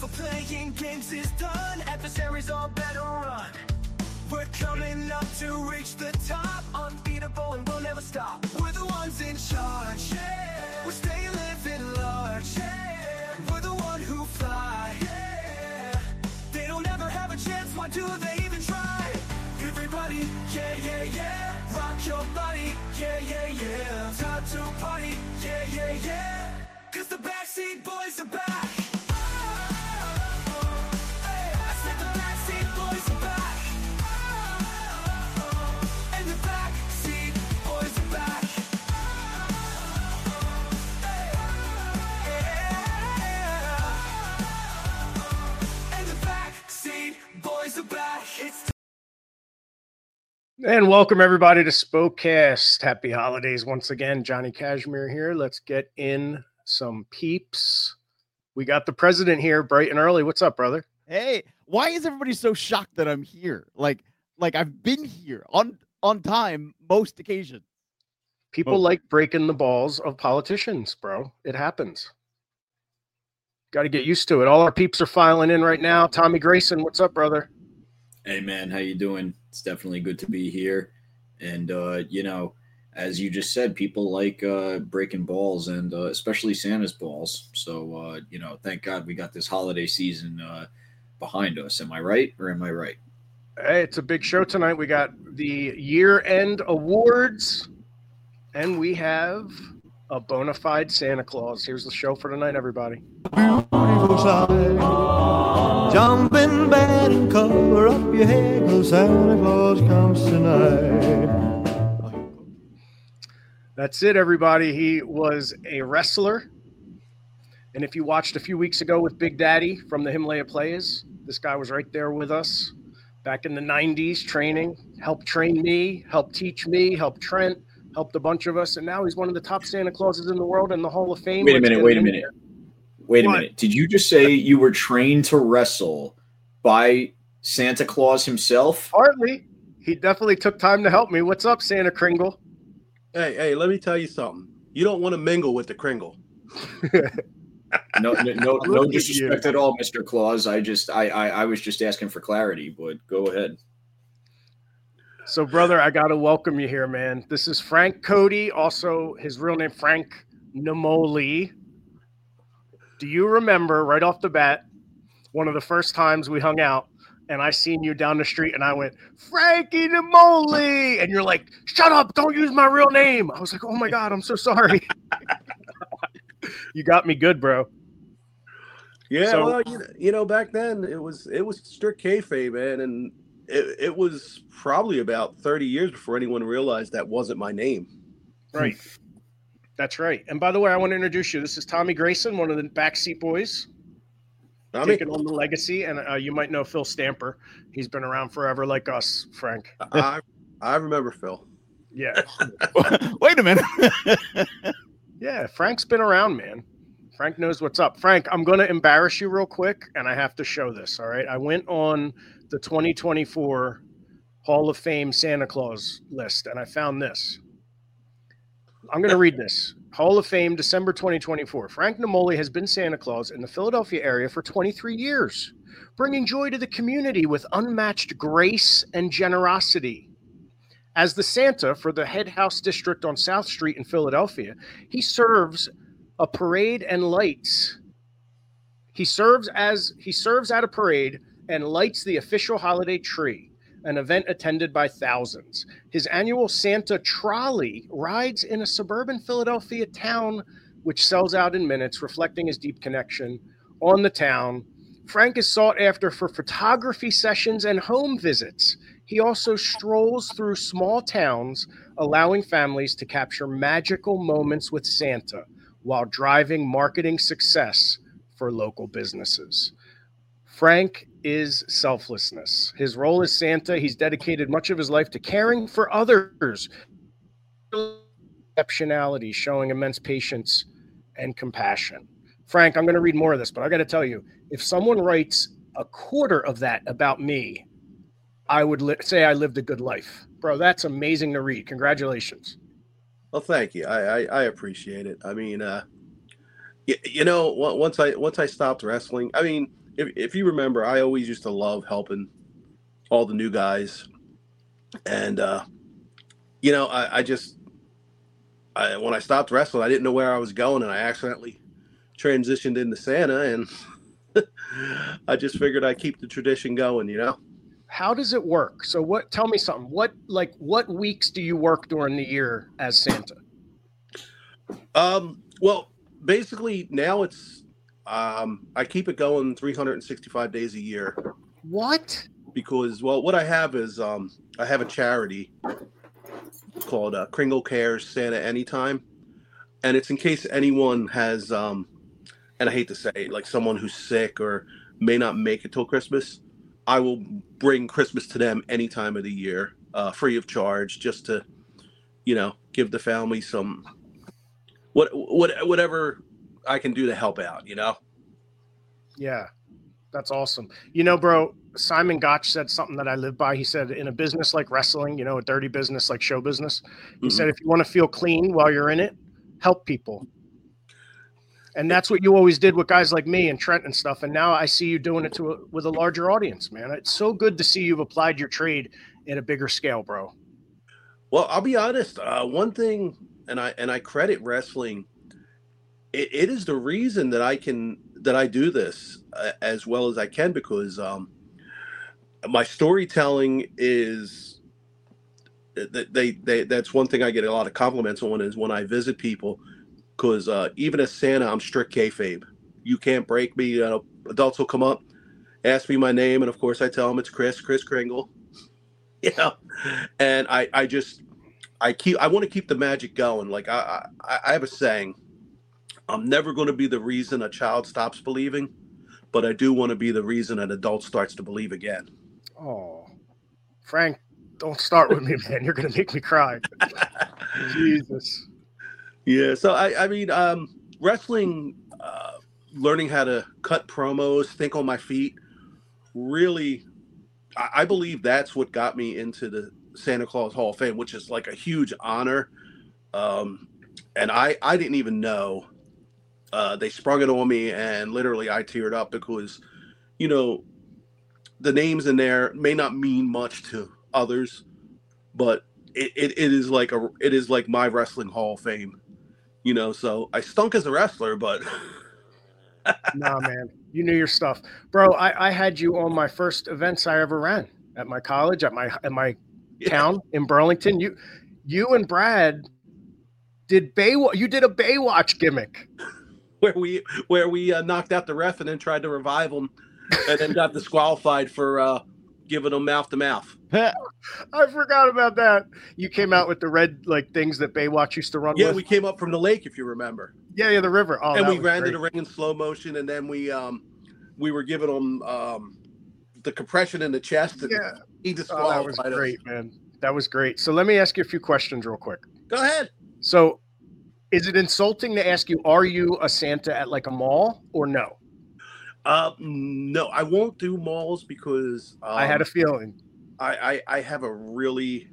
playing games is done. Adversaries all better run. We're coming up to reach the top. Unbeatable and we'll never stop. We're the ones in charge. Yeah. We're staying living large. Yeah. We're the one who fly. Yeah. They don't ever have a chance. Why do they even try? Everybody, yeah, yeah, yeah. Rock your body, yeah, yeah, yeah. Time to party, yeah, yeah, yeah. Cause the Backseat Boys are back. And welcome everybody to Spokecast. Happy holidays once again. Johnny Cashmere here. Let's get in some peeps. We got the president here bright and early. What's up, brother? Hey, why is everybody so shocked that I'm here? Like I've been here on time most occasions. People like breaking the balls of politicians, bro. It happens. Got to get used to it. All our peeps are filing in right now. Tommy Grayson, what's up, brother? Hey, man, how you doing? It's definitely good to be here. And, as you just said, people like breaking balls and especially Santa's balls. So, thank God we got this holiday season behind us. Am I right or am I right? Hey, it's a big show tonight. We got the year-end awards, and we have a bona fide Santa Claus. Here's the show for tonight, everybody. Jump in bed and cover up your head, 'cause Santa Claus comes tonight. That's it, everybody. He was a wrestler. And if you watched a few weeks ago with Big Daddy from the Himalaya Players, this guy was right there with us back in the 90s training, helped train me, helped teach me, helped Trent, helped a bunch of us. And now he's one of the top Santa Clauses in the world in the Hall of Fame. Wait a minute. Did you just say you were trained to wrestle by Santa Claus himself? Partly. He definitely took time to help me. What's up, Santa Kringle? Hey, let me tell you something. You don't want to mingle with the Kringle. No disrespect at all, Mr. Claus. I was just asking for clarity, but go ahead. So, brother, I got to welcome you here, man. This is Frank Cody, also his real name, Frank Namoli. Do you remember right off the bat, one of the first times we hung out and I seen you down the street and I went, Frankie Namoli, and you're like, shut up, don't use my real name. I was like, oh my God, I'm so sorry. You got me good, bro. Yeah, so, well, back then it was strict kayfabe, man, and it was probably about 30 years before anyone realized that wasn't my name. Right. That's right. And by the way, I want to introduce you. This is Tommy Grayson, one of the Backseat Boys, taking on the legacy. And you might know Phil Stamper. He's been around forever like us, Frank. I remember Phil. Yeah. Wait a minute. Yeah, Frank's been around, man. Frank knows what's up. Frank, I'm going to embarrass you real quick, and I have to show this, all right? I went on the 2024 Hall of Fame Santa Claus list, and I found this. I'm going to read this. Hall of Fame, December 2024. Frank Namoli has been Santa Claus in the Philadelphia area for 23 years, bringing joy to the community with unmatched grace and generosity. As the Santa for the Head House District on South Street in Philadelphia, he serves a parade and lights. He serves at a parade and lights the official holiday tree, an event attended by thousands. His annual Santa trolley rides in a suburban Philadelphia town, which sells out in minutes, reflecting his deep connection on the town. Frank is sought after for photography sessions and home visits. He also strolls through small towns, allowing families to capture magical moments with Santa while driving marketing success for local businesses. Frank is selflessness. His role as Santa, he's dedicated much of his life to caring for others. Exceptionality, showing immense patience and compassion. Frank, I'm going to read more of this, but I got to tell you, if someone writes a quarter of that about me, I would say I lived a good life. Bro, that's amazing to read. Congratulations. Well, thank you. I appreciate it. I mean, once I stopped wrestling, I mean, if you remember, I always used to love helping all the new guys. And, you know, when I stopped wrestling, I didn't know where I was going, and I accidentally transitioned into Santa, and I just figured I'd keep the tradition going, you know? How does it work? So tell me something. What weeks do you work during the year as Santa? Well, basically now it's, I keep it going 365 days a year. What? Because, well, what I have is, I have a charity called Kringle Cares Santa Anytime. And it's in case anyone has, and I hate to say it, like someone who's sick or may not make it till Christmas, I will bring Christmas to them any time of the year, free of charge, just to, you know, give the family some, whatever I can do to help out, you know? Yeah, that's awesome. You know, bro, Simon Gotch said something that I live by. He said, in a business like wrestling, you know, a dirty business like show business, he said, if you want to feel clean while you're in it, help people. And that's what you always did with guys like me and Trent and stuff. And now I see you doing it with a larger audience, man. It's so good to see you've applied your trade at a bigger scale, bro. Well, I'll be honest. One thing, and I credit wrestling. It is the reason that I do this as well as I can, because my storytelling is that's one thing I get a lot of compliments on, is when I visit people. Because even as Santa, I'm strict kayfabe. You can't break me. Adults will come up, ask me my name, and of course I tell them it's Chris Kringle. Yeah, and I want to keep the magic going. Like I have a saying: I'm never going to be the reason a child stops believing, but I do want to be the reason an adult starts to believe again. Oh, Frank, don't start with me, man. You're going to make me cry. Jesus. Yeah, so I mean, wrestling, learning how to cut promos, think on my feet, really, I believe that's what got me into the Santa Claus Hall of Fame, which is like a huge honor. And I didn't even know. They sprung it on me, and literally I teared up because, you know, the names in there may not mean much to others, but it is like my wrestling Hall of Fame. You know, so I stunk as a wrestler, but nah, man, you knew your stuff, bro. I had you on my first events I ever ran at my college, at my town in Burlington. You and Brad did Baywatch. You did a Baywatch gimmick where we knocked out the ref and then tried to revive him, and then got disqualified for giving him mouth to mouth. I forgot about that. You came out with the red things that Baywatch used to run with. Yeah, we came up from the lake, if you remember. Yeah, the river. Oh, and we ran to the ring in slow motion, and then we were giving him the compression in the chest. And yeah, he disqualified. That was great, man. That was great. So let me ask you a few questions real quick. Go ahead. So, is it insulting to ask you, are you a Santa at like a mall or no? No, I won't do malls because I had a feeling. I have a really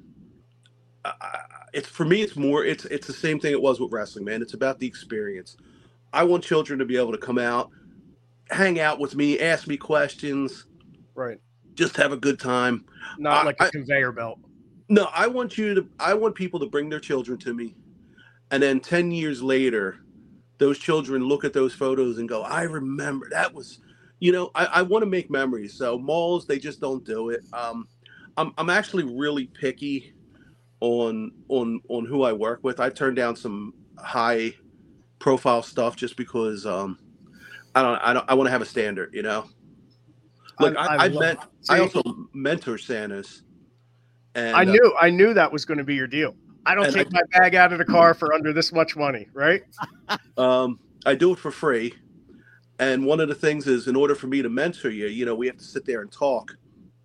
it's for me it's the same thing it was with wrestling, man. It's about the experience. I want children to be able to come out, hang out with me, ask me questions, right? Just have a good time. Not like a conveyor belt. No, I want people to bring their children to me, and then 10 years later, those children look at those photos and go, I remember that was, you know, I want to make memories. So malls, they just don't do it. I'm actually really picky on who I work with. I've turned down some high profile stuff just because I want to have a standard, you know. Look, I also mentor Santas. And I knew that was going to be your deal. I don't take my bag out of the car for under this much money, right? I do it for free. And one of the things is, in order for me to mentor you, you know, we have to sit there and talk.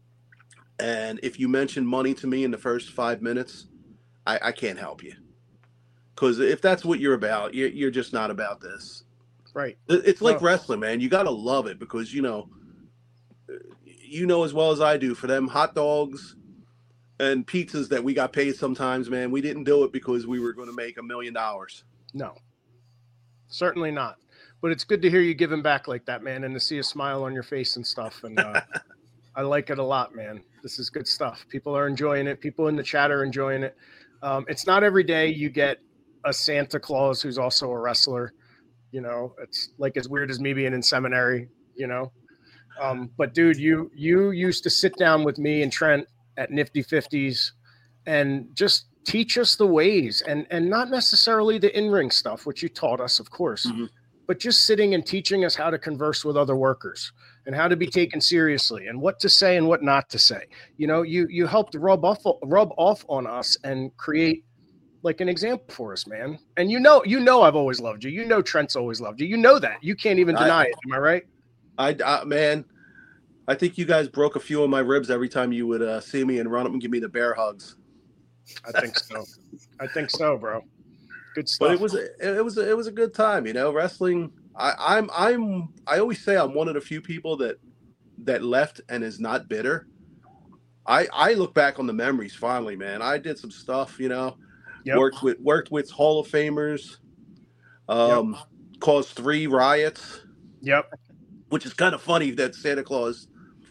And if you mention money to me in the first 5 minutes, I can't help you. Because if that's what you're about, you're just not about this. Right. It's like wrestling, man. You got to love it because, you know as well as I do, for them hot dogs and pizzas that we got paid sometimes, man, we didn't do it because we were going to make $1 million. No, certainly not. but it's good to hear you giving back like that, man, and to see a smile on your face and stuff. And I like it a lot, man. This is good stuff. People are enjoying it. People in the chat are enjoying it. It's not every day you get a Santa Claus who's also a wrestler. You know, it's like as weird as me being in seminary, you know. But dude, you used to sit down with me and Trent at Nifty 50s and just teach us the ways, and not necessarily the in-ring stuff, which you taught us, of course, but just sitting and teaching us how to converse with other workers and how to be taken seriously and what to say and what not to say. You know, you helped rub off on us and create like an example for us, man. And you know, I've always loved you. You know, Trent's always loved you. You know that. You can't even deny it. Am I right? Man, I think you guys broke a few of my ribs every time you would see me and run up and give me the bear hugs. I think so. I think so, bro. Good stuff. But it was a good time, you know. Wrestling. I always say I'm one of the few people that left and is not bitter. I look back on the memories fondly, man. I did some stuff, you know. Yep. Worked with Hall of Famers. Caused 3 riots. Yep. Which is kind of funny that Santa Claus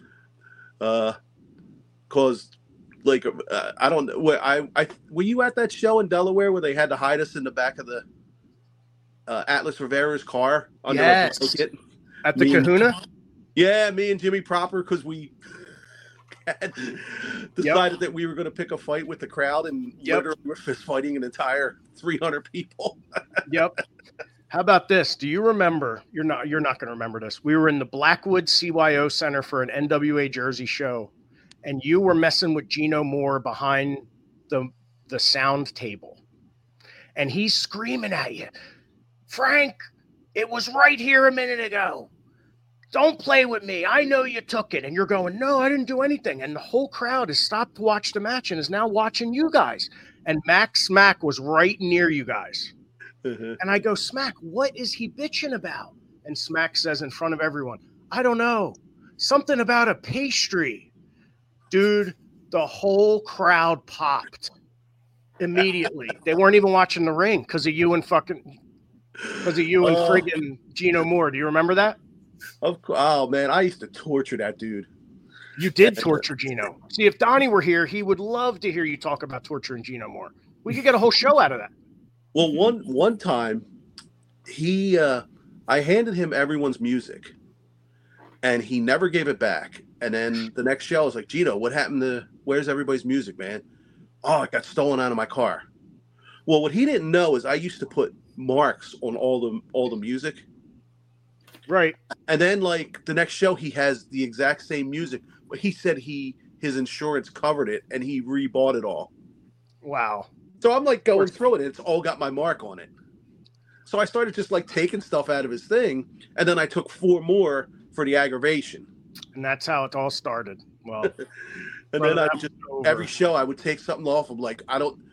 caused, like, I don't know. Were you at that show in Delaware where they had to hide us in the back of the Atlas Rivera's car? Under yes. At the Kahuna? Yeah, me and Jimmy Proper, because we had decided that we were going to pick a fight with the crowd, and literally we're fist fighting an entire 300 people. Yep. How about this? Do you remember? You're not going to remember this. We were in the Blackwood CYO Center for an NWA Jersey show, and you were messing with Gino Moore behind the sound table, and he's screaming at you, Frank, it was right here a minute ago. Don't play with me. I know you took it. And you're going, no, I didn't do anything. And the whole crowd has stopped to watch the match and is now watching you guys. And Max Smack was right near you guys. And I go, Smack, what is he bitching about? And Smack says in front of everyone, I don't know. Something about a pastry. Dude, the whole crowd popped immediately. They weren't even watching the ring because of you and friggin' Gino Moore. Do you remember that? Oh, man, I used to torture that dude. You did torture Gino. See, if Donnie were here, he would love to hear you talk about torturing Gino Moore. We could get a whole show out of that. Well, one time, I handed him everyone's music, and he never gave it back. And then the next show, I was like, Gino, what happened to? Where's everybody's music, man? Oh, it got stolen out of my car. Well, what he didn't know is I used to put marks on all the music. Right. And then, like, the next show, he has the exact same music. But he said his insurance covered it, and he rebought it all. Wow. So I'm, like, going through it, and it's all got my mark on it. So I started just, like, taking stuff out of his thing, and then I took 4 more for the aggravation. And that's how it all started. Well, and then I just, every show, I would take something off of, like, I don't,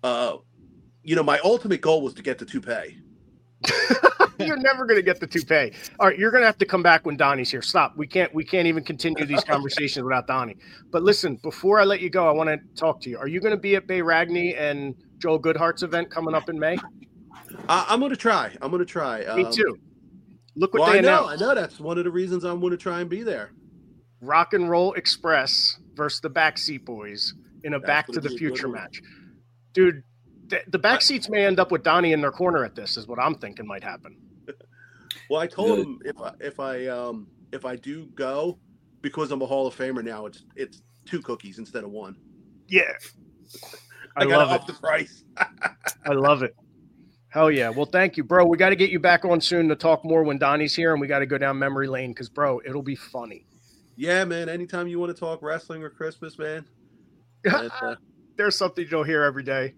my ultimate goal was to get the toupee. You're never going to get the toupee. All right, you're going to have to come back when Donnie's here. Stop. We can't even continue these conversations without Donnie. But listen, before I let you go, I want to talk to you. Are you going to be at Bay Ragney and Joel Goodhart's event coming up in May? I'm going to try. Me too. Look what they announced. I know that's one of the reasons I'm going to try and be there. Rock and Roll Express versus the Backseat Boys in a Back to the Future match. Dude, the Backseats may end up with Donnie in their corner at this, is what I'm thinking might happen. Well, I told him if I do go, because I'm a Hall of Famer now, it's 2 cookies instead of 1. Yeah. I gotta up the price. I love it. Hell yeah. Well, thank you, bro. We got to get you back on soon to talk more when Donnie's here, and we got to go down memory lane because, bro, it'll be funny. Yeah, man. Anytime you want to talk wrestling or Christmas, man. There's something you'll hear every day.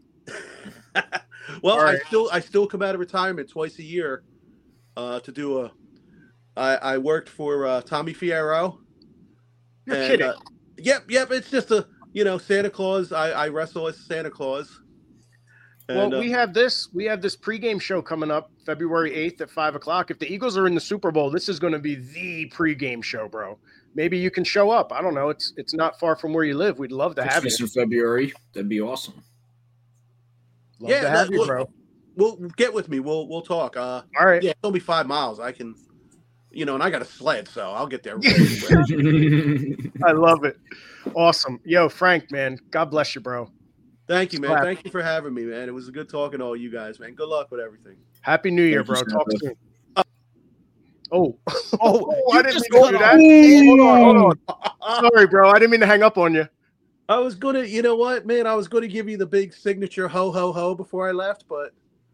Well, right. I still come out of retirement twice a year to do I worked for Tommy Fierro. You're kidding. Yep. It's just Santa Claus. I wrestle as Santa Claus. And, well, we have this pregame show coming up February 8th at 5:00. If the Eagles are in the Super Bowl, this is going to be the pregame show, bro. Maybe you can show up. I don't know. It's not far from where you live. We'd love to have you. In February. That'd be awesome. Love to have you, bro. we'll get with me. We'll talk. All right. Yeah, it's only 5 miles. I can, and I got a sled, so I'll get there. Really quick. I love it. Awesome. Yo, Frank, man, God bless you, bro. Thank you, man. Glad. Thank you for having me, man. It was good talking to all you guys, man. Good luck with everything. Happy New Year, Thank you, bro. Talk Santa. soon. Oh, you I didn't just mean to do cut that. off. Hold on. Sorry, bro. I didn't mean to hang up on you. I was gonna, you know what, man? I was gonna give you the big signature ho ho ho before I left, but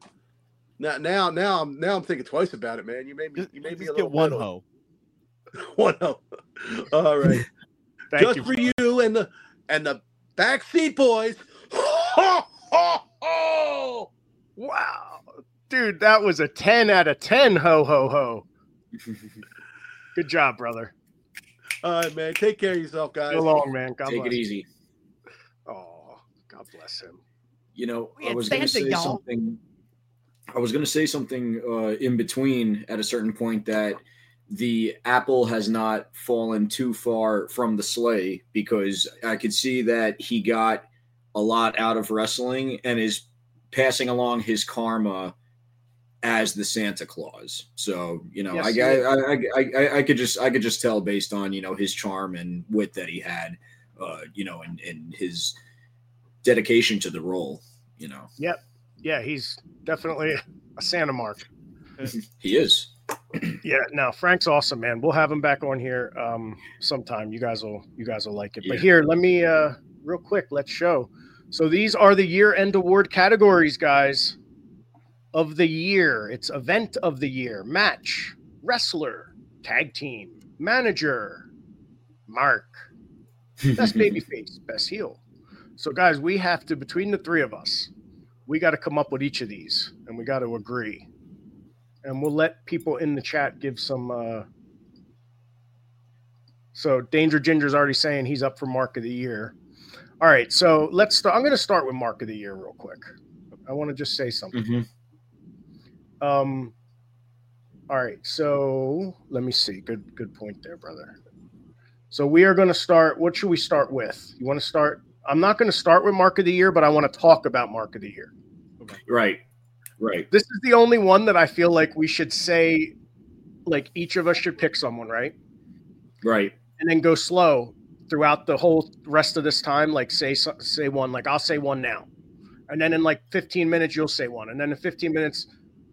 now I'm thinking twice about it, man. You made me Just a get little one metal. hoe. One ho. All right, Thank just you. for you and the backseat boys. Ho, ho, ho. Wow. Dude, that was a 10 out of 10. Ho, ho, ho. Good job, brother. All right, man. Take care of yourself, guys. So long, man. God Take bless. it easy. Oh, God bless him. We I had was going to Santa, say y'all. something. I was going to say something in between at a certain point that the apple has not fallen too far from the sleigh, because I could see that he got a lot out of wrestling and is passing along his karma as the Santa Claus. So, Yes, I could just tell based on, his charm and wit that he had, and his dedication to the role, Yep. Yeah, he's definitely a Santa mark. He is. Yeah, no, Frank's awesome, man. We'll have him back on here sometime. You guys will like it. But Yeah. here, let me real quick, let's show. So these are the year-end award categories, guys, of the year. It's event of the year, match, wrestler, tag team, manager, mark, best babyface, best heel. So guys, we have to, between the three of us, we got to come up with each of these, and we got to agree. And we'll let people in the chat give some. So Danger Ginger's already saying he's up for Mark of the Year. All right, so let's start. I'm going to start with Mark of the Year real quick. I want to just say something. Mm-hmm. All right, so let me see. Good point there, brother. So we are going to start. What should we start with? You want to start? I'm not going to start with Mark of the Year, but I want to talk about Mark of the Year. Right. This is the only one that I feel like we should say, like each of us should pick someone, right? Right. And then go slow throughout the whole rest of this time. Like say one, like I'll say one now. And then in like 15 minutes, you'll say one. And then in 15 minutes,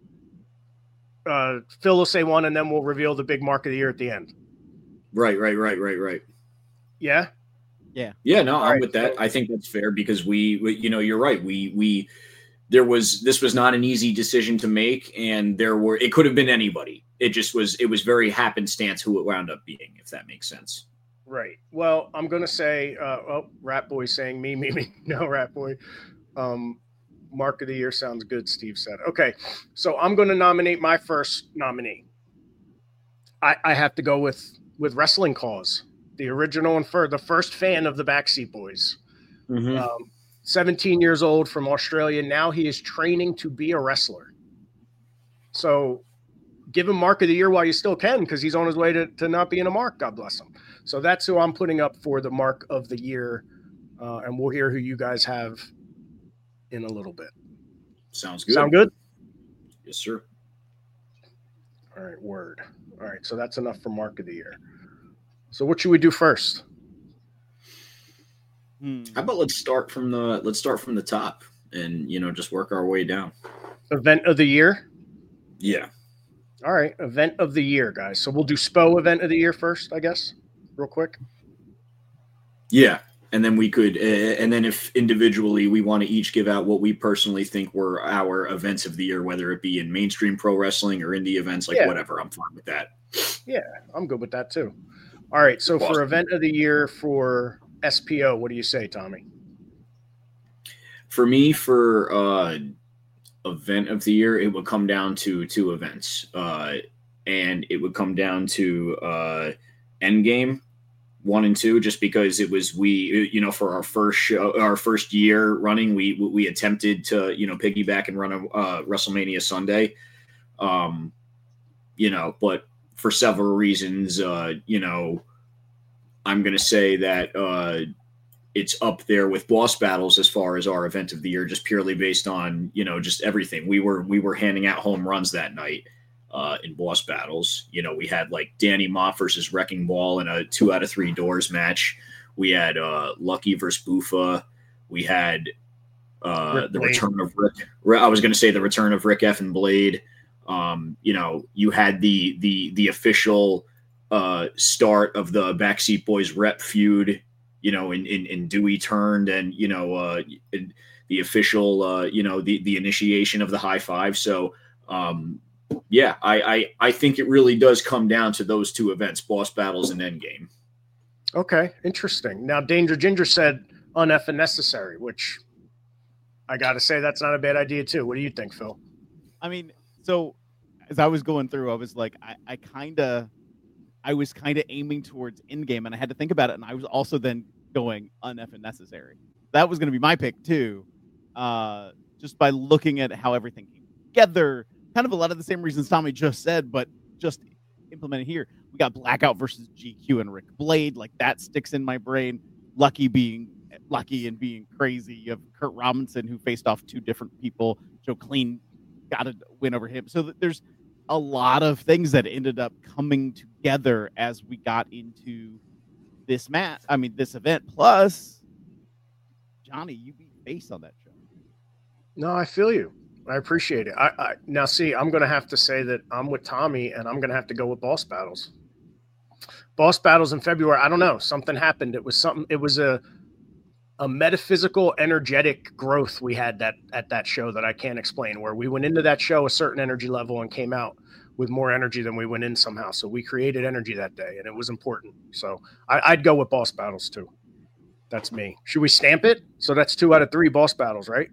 Phil will say one, and then we'll reveal the big Mark of the Year at the end. Right. Yeah? Yeah, no, I'm right, with that. so- I think that's fair because we you're right. This was not an easy decision to make, and it could have been anybody. It was very happenstance who it wound up being, if that makes sense. Right. Well, I'm going to say, Rat Boy saying me. No, Rat Boy. Mark of the Year sounds good, Steve said. Okay, so I'm going to nominate my first nominee. I have to go with Wrestling Cause, the original and the first fan of the Backseat Boys. Mm-hmm. 17 years old from Australia. Now he is training to be a wrestler. So give him Mark of the Year while you still can, because he's on his way to not being a Mark. God bless him. So that's who I'm putting up for the Mark of the Year. And we'll hear who you guys have in a little bit. Sounds good. Sound good? Yes, sir. All right, word. All right, so that's enough for Mark of the Year. So what should we do first? How about let's start from the top and just work our way down. Event of the Year? Yeah. All right, Event of the Year, guys. So we'll do SPO Event of the Year first, I guess, real quick. Yeah. And then we could, and then if individually we want to each give out what we personally think were our events of the year, whether it be in mainstream pro wrestling or indie events, whatever, I'm fine with that. Yeah, I'm good with that too. All right, so for Event of the Year for SPO, what do you say, Tommy? For me, for Event of the Year, it would come down to two events. And it would come down to Endgame 1 and 2, just because it was for our first show, our first year running, we attempted to piggyback and run a WrestleMania Sunday, but for several reasons, I'm going to say that it's up there with Boss Battles as far as our event of the year, just purely based on, just everything. We were handing out home runs that night in Boss Battles. We had like Danny Mott versus Wrecking Ball in a 2 out of 3 doors match. We had Lucky versus Buffa. We had the return of Rick. I was going to say the return of Rick F. and Blade. You had the official start of the Backseat Boys rep feud, in Dewey Turned, and the official the initiation of the high five. So I think it really does come down to those 2 events, Boss Battles and Endgame. Okay, interesting. Now Danger Ginger said uneffing necessary, which I gotta say that's not a bad idea too. What do you think, Phil? I mean, so as I was going through, I was like, I was kind of aiming towards Endgame, and I had to think about it, and I was also then going uneffing necessary. That was going to be my pick too, just by looking at how everything came together. Kind of a lot of the same reasons Tommy just said, but just implemented here. We got Blackout versus GQ and Rick Blade. Like, that sticks in my brain. Lucky being lucky and being crazy. You have Kurt Robinson, who faced off 2 different people. Joe Clean got a win over him. So there's a lot of things that ended up coming together as we got into this this event. Plus, Johnny, you beat Face on that show. No, I feel you. I appreciate it. I now see, I'm going to have to say that I'm with Tommy, and I'm going to have to go with Boss Battles. Boss Battles in February. I don't know. Something happened. It was a metaphysical, energetic growth we had at that show that I can't explain, where we went into that show a certain energy level and came out with more energy than we went in somehow. So we created energy that day, and it was important. So I'd go with Boss Battles too. That's me. Should we stamp it? So that's 2 out of 3 Boss Battles, right?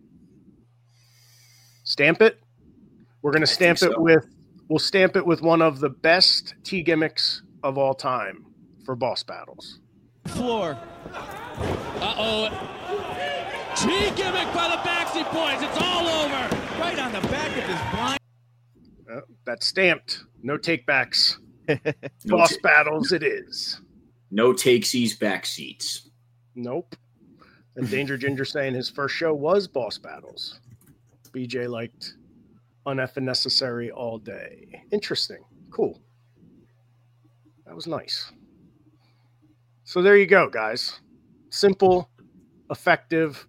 Stamp it. We're going to stamp it we'll stamp it with one of the best T gimmicks of all time for Boss Battles. Floor. Uh-oh. T gimmick by the Backseat Boys. It's all over. Right on the back of his blind. That's stamped. No takebacks. Boss Battles it is. No takesies, backseats. Nope. And Danger Ginger saying his first show was Boss Battles. BJ liked uneffing necessary all day. Interesting. Cool. That was nice. So there you go, guys. Simple, effective.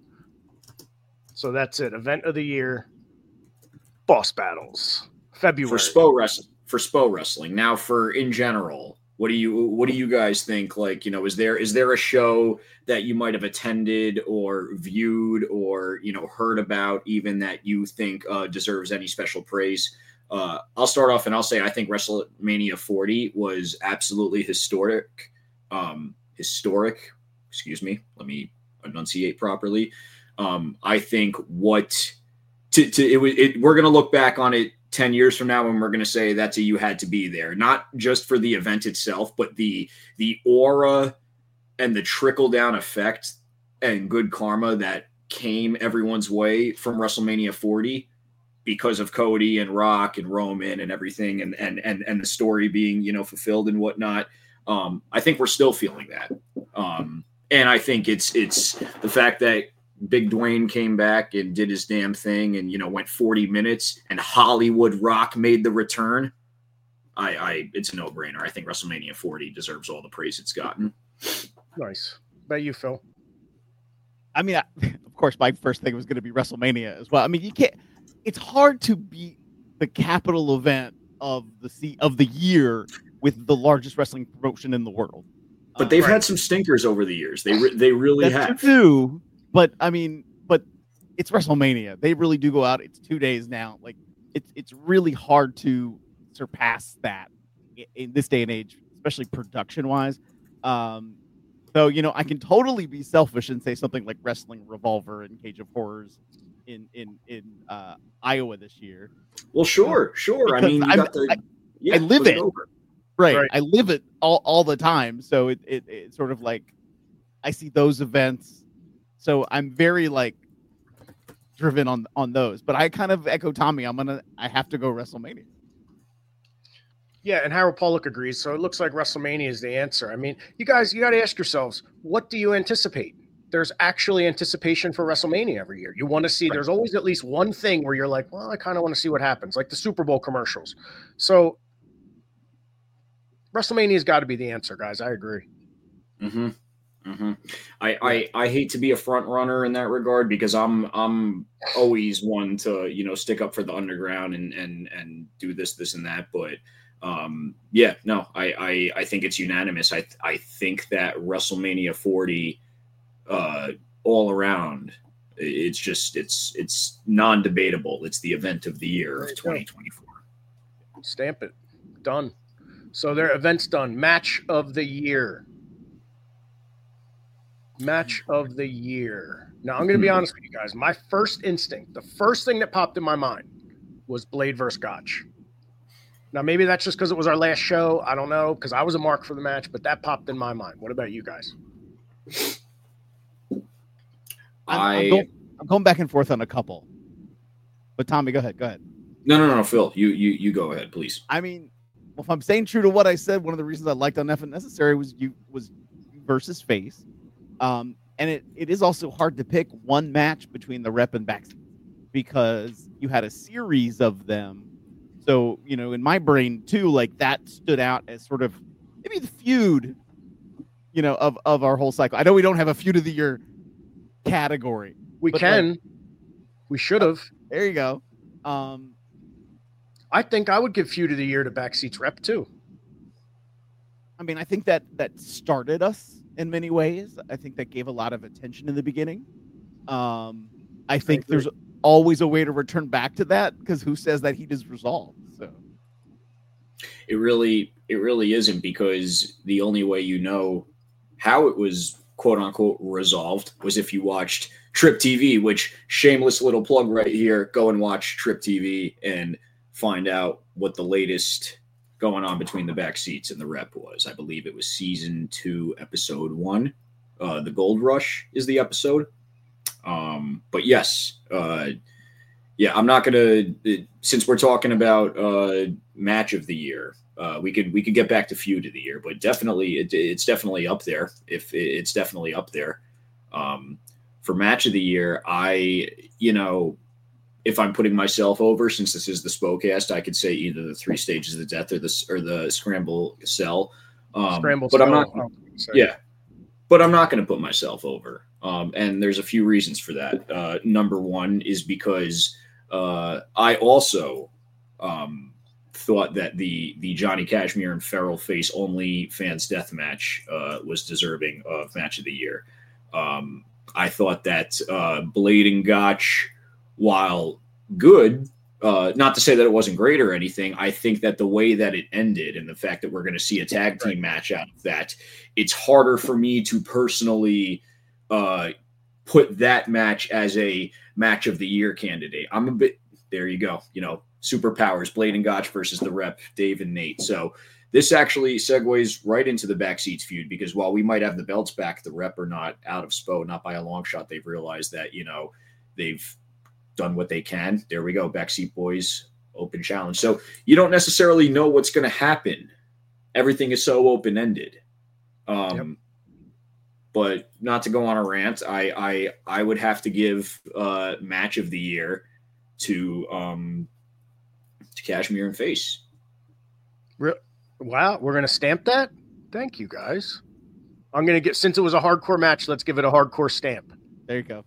So that's it. Event of the year. Boss Battles. February. For SPO wrestling. Now, for in general, what do you guys think? Like, is there a show that you might have attended or viewed or heard about even that you think deserves any special praise? I'll start off and I'll say I think WrestleMania 40 was absolutely historic. Excuse me. Let me enunciate properly. I think we're going to look back on it 10 years from now and we're going to say that's you had to be there, not just for the event itself, but the aura and the trickle down effect and good karma that came everyone's way from WrestleMania 40 because of Cody and Rock and Roman and everything and the story being, fulfilled and whatnot. I think we're still feeling that. And I think it's the fact that Big Dwayne came back and did his damn thing and, went 40 minutes and Hollywood Rock made the return. It's a no-brainer. I think WrestleMania 40 deserves all the praise it's gotten. Nice. About you, Phil? I mean, of course, my first thing was going to be WrestleMania as well. I mean, it's hard to beat the capital event of the year with the largest wrestling promotion in the world. But they've had some stinkers over the years. They really have. Too. But it's WrestleMania. They really do go out. It's 2 days now. Like it's really hard to surpass that in this day and age, especially production wise. So I can totally be selfish and say something like Wrestling Revolver and Cage of Horrors in Iowa this year. Well, sure. I mean, I live it. Right. I live it all the time. So it's sort of like I see those events. So I'm very driven on those. But I kind of echo Tommy. I have to go WrestleMania. Yeah, and Harold Pollock agrees. So it looks like WrestleMania is the answer. I mean, you guys, you got to ask yourselves, what do you anticipate? there's actually anticipation for WrestleMania every year. You want to see, there's always at least one thing where you're like, well, I kind of want to see what happens, like the Super Bowl commercials. So WrestleMania's got to be the answer, guys. I agree. Mm-hmm. Mm-hmm. I hate to be a front runner in that regard because I'm always one to, you know, stick up for the underground and do this and that. But yeah, no, I think it's unanimous. I think that WrestleMania 40 all around, it's non-debatable. It's the event of the year of 2024. Stamp it. Done. So their event's done. Match of the year. Match of the year. Now, I'm going to be honest with you guys. My first instinct, the first thing that popped in my mind was Blade versus Gotch. Now, maybe that's just because it was our last show. I don't know, because I was a mark for the match, but that popped in my mind. What about you guys? I'm going back and forth on a couple. But Tommy, go ahead. No, Phil, you go ahead, please. I mean, well, if I'm staying true to what I said, one of the reasons I liked on F Unnecessary was versus face. And it is also hard to pick one match between the rep and backstage because you had a series of them. So, you know, in my brain too, like that stood out as sort of maybe the feud, you know, of our whole cycle. I know we don't have a feud of the year category. We can. Like, we should have. There you go. I think I would give feud of the year to Backseat's rep too. I mean, I think that started us in many ways. I think that gave a lot of attention in the beginning. I think there's always a way to return back to that because who says that heat is resolved? So it really isn't, because the only way you know how it was quote unquote resolved was if you watched Trip TV, which shameless little plug right here. Go and watch Trip TV and find out what the latest going on between the back seats and the rep was. I believe it was season 2, episode 1. The Gold Rush is the episode. But yes, yeah, I'm not going to, since we're talking about match of the year, we could get back to feud of the year, but definitely it's definitely up there. If it's definitely up there for match of the year, if I'm putting myself over, since this is the Spokecast, I could say either the 3 Stages of Death or the Scramble Cell. But I'm not. Yeah, but I'm not going to put myself over. And there's a few reasons for that. Number one is because I also thought that the Johnny Cashmere and Feral Face only fans death match was deserving of match of the year. I thought that Blade and Gotch, while good, not to say that it wasn't great or anything, I think that the way that it ended and the fact that we're going to see a tag team match out of that, it's harder for me to personally put that match as a match of the year candidate. I'm a bit, there you go, superpowers, Blade and Gotch versus the rep, Dave and Nate. So this actually segues right into the backseats feud, because while we might have the belts back, the rep are not out of SPO, not by a long shot. They've realized that, they've done what they can. There we go. Backseat Boys open challenge. So you don't necessarily know what's going to happen. Everything is so open-ended. But not to go on a rant, I would have to give match of the year to Cashmere and Face. Wow, we're gonna stamp that? Thank you, guys. I'm gonna since it was a hardcore match, let's give it a hardcore stamp. There you go.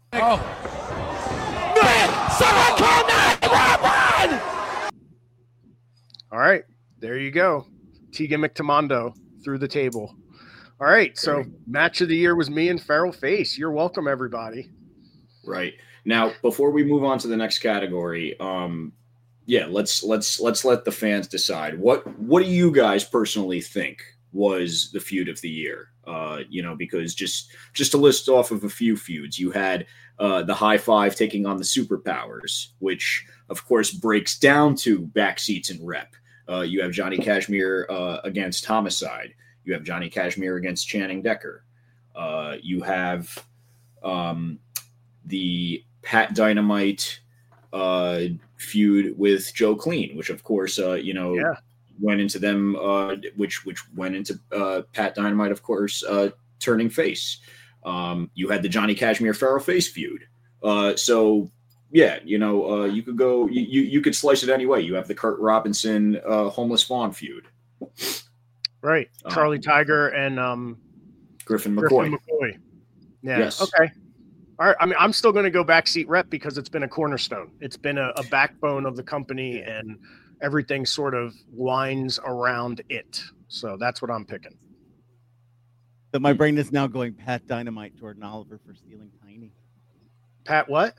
All right, there you go. Tegan McTamondo through the table. All right, so match of the year was me and Feral Face. You're welcome, everybody. Right. Now, before we move on to the next category, let's let the fans decide. What do you guys personally think was the feud of the year? Because just to list off of a few feuds, you had the High Five taking on the Superpowers, which of course breaks down to backseats and rep. You have Johnny Cashmere against Homicide. You have Johnny Cashmere against Channing Decker. You have the Pat Dynamite feud with Joe Clean, which of course, went into them, which went into Pat Dynamite, of course, turning face. You had the Johnny Cashmere Feral Face feud. So yeah, you could go, you could slice it any way. You have the Kurt Robinson Homeless Fawn feud. Right. Charlie Tiger and Griffin McCoy. Yeah. Yes. Okay. All right. I mean, I'm still going to go backseat rep because it's been a cornerstone. It's been a backbone of the company, and everything sort of winds around it. So that's what I'm picking. So my brain is now going Pat Dynamite, Jordan Oliver for stealing Tiny. Pat, what?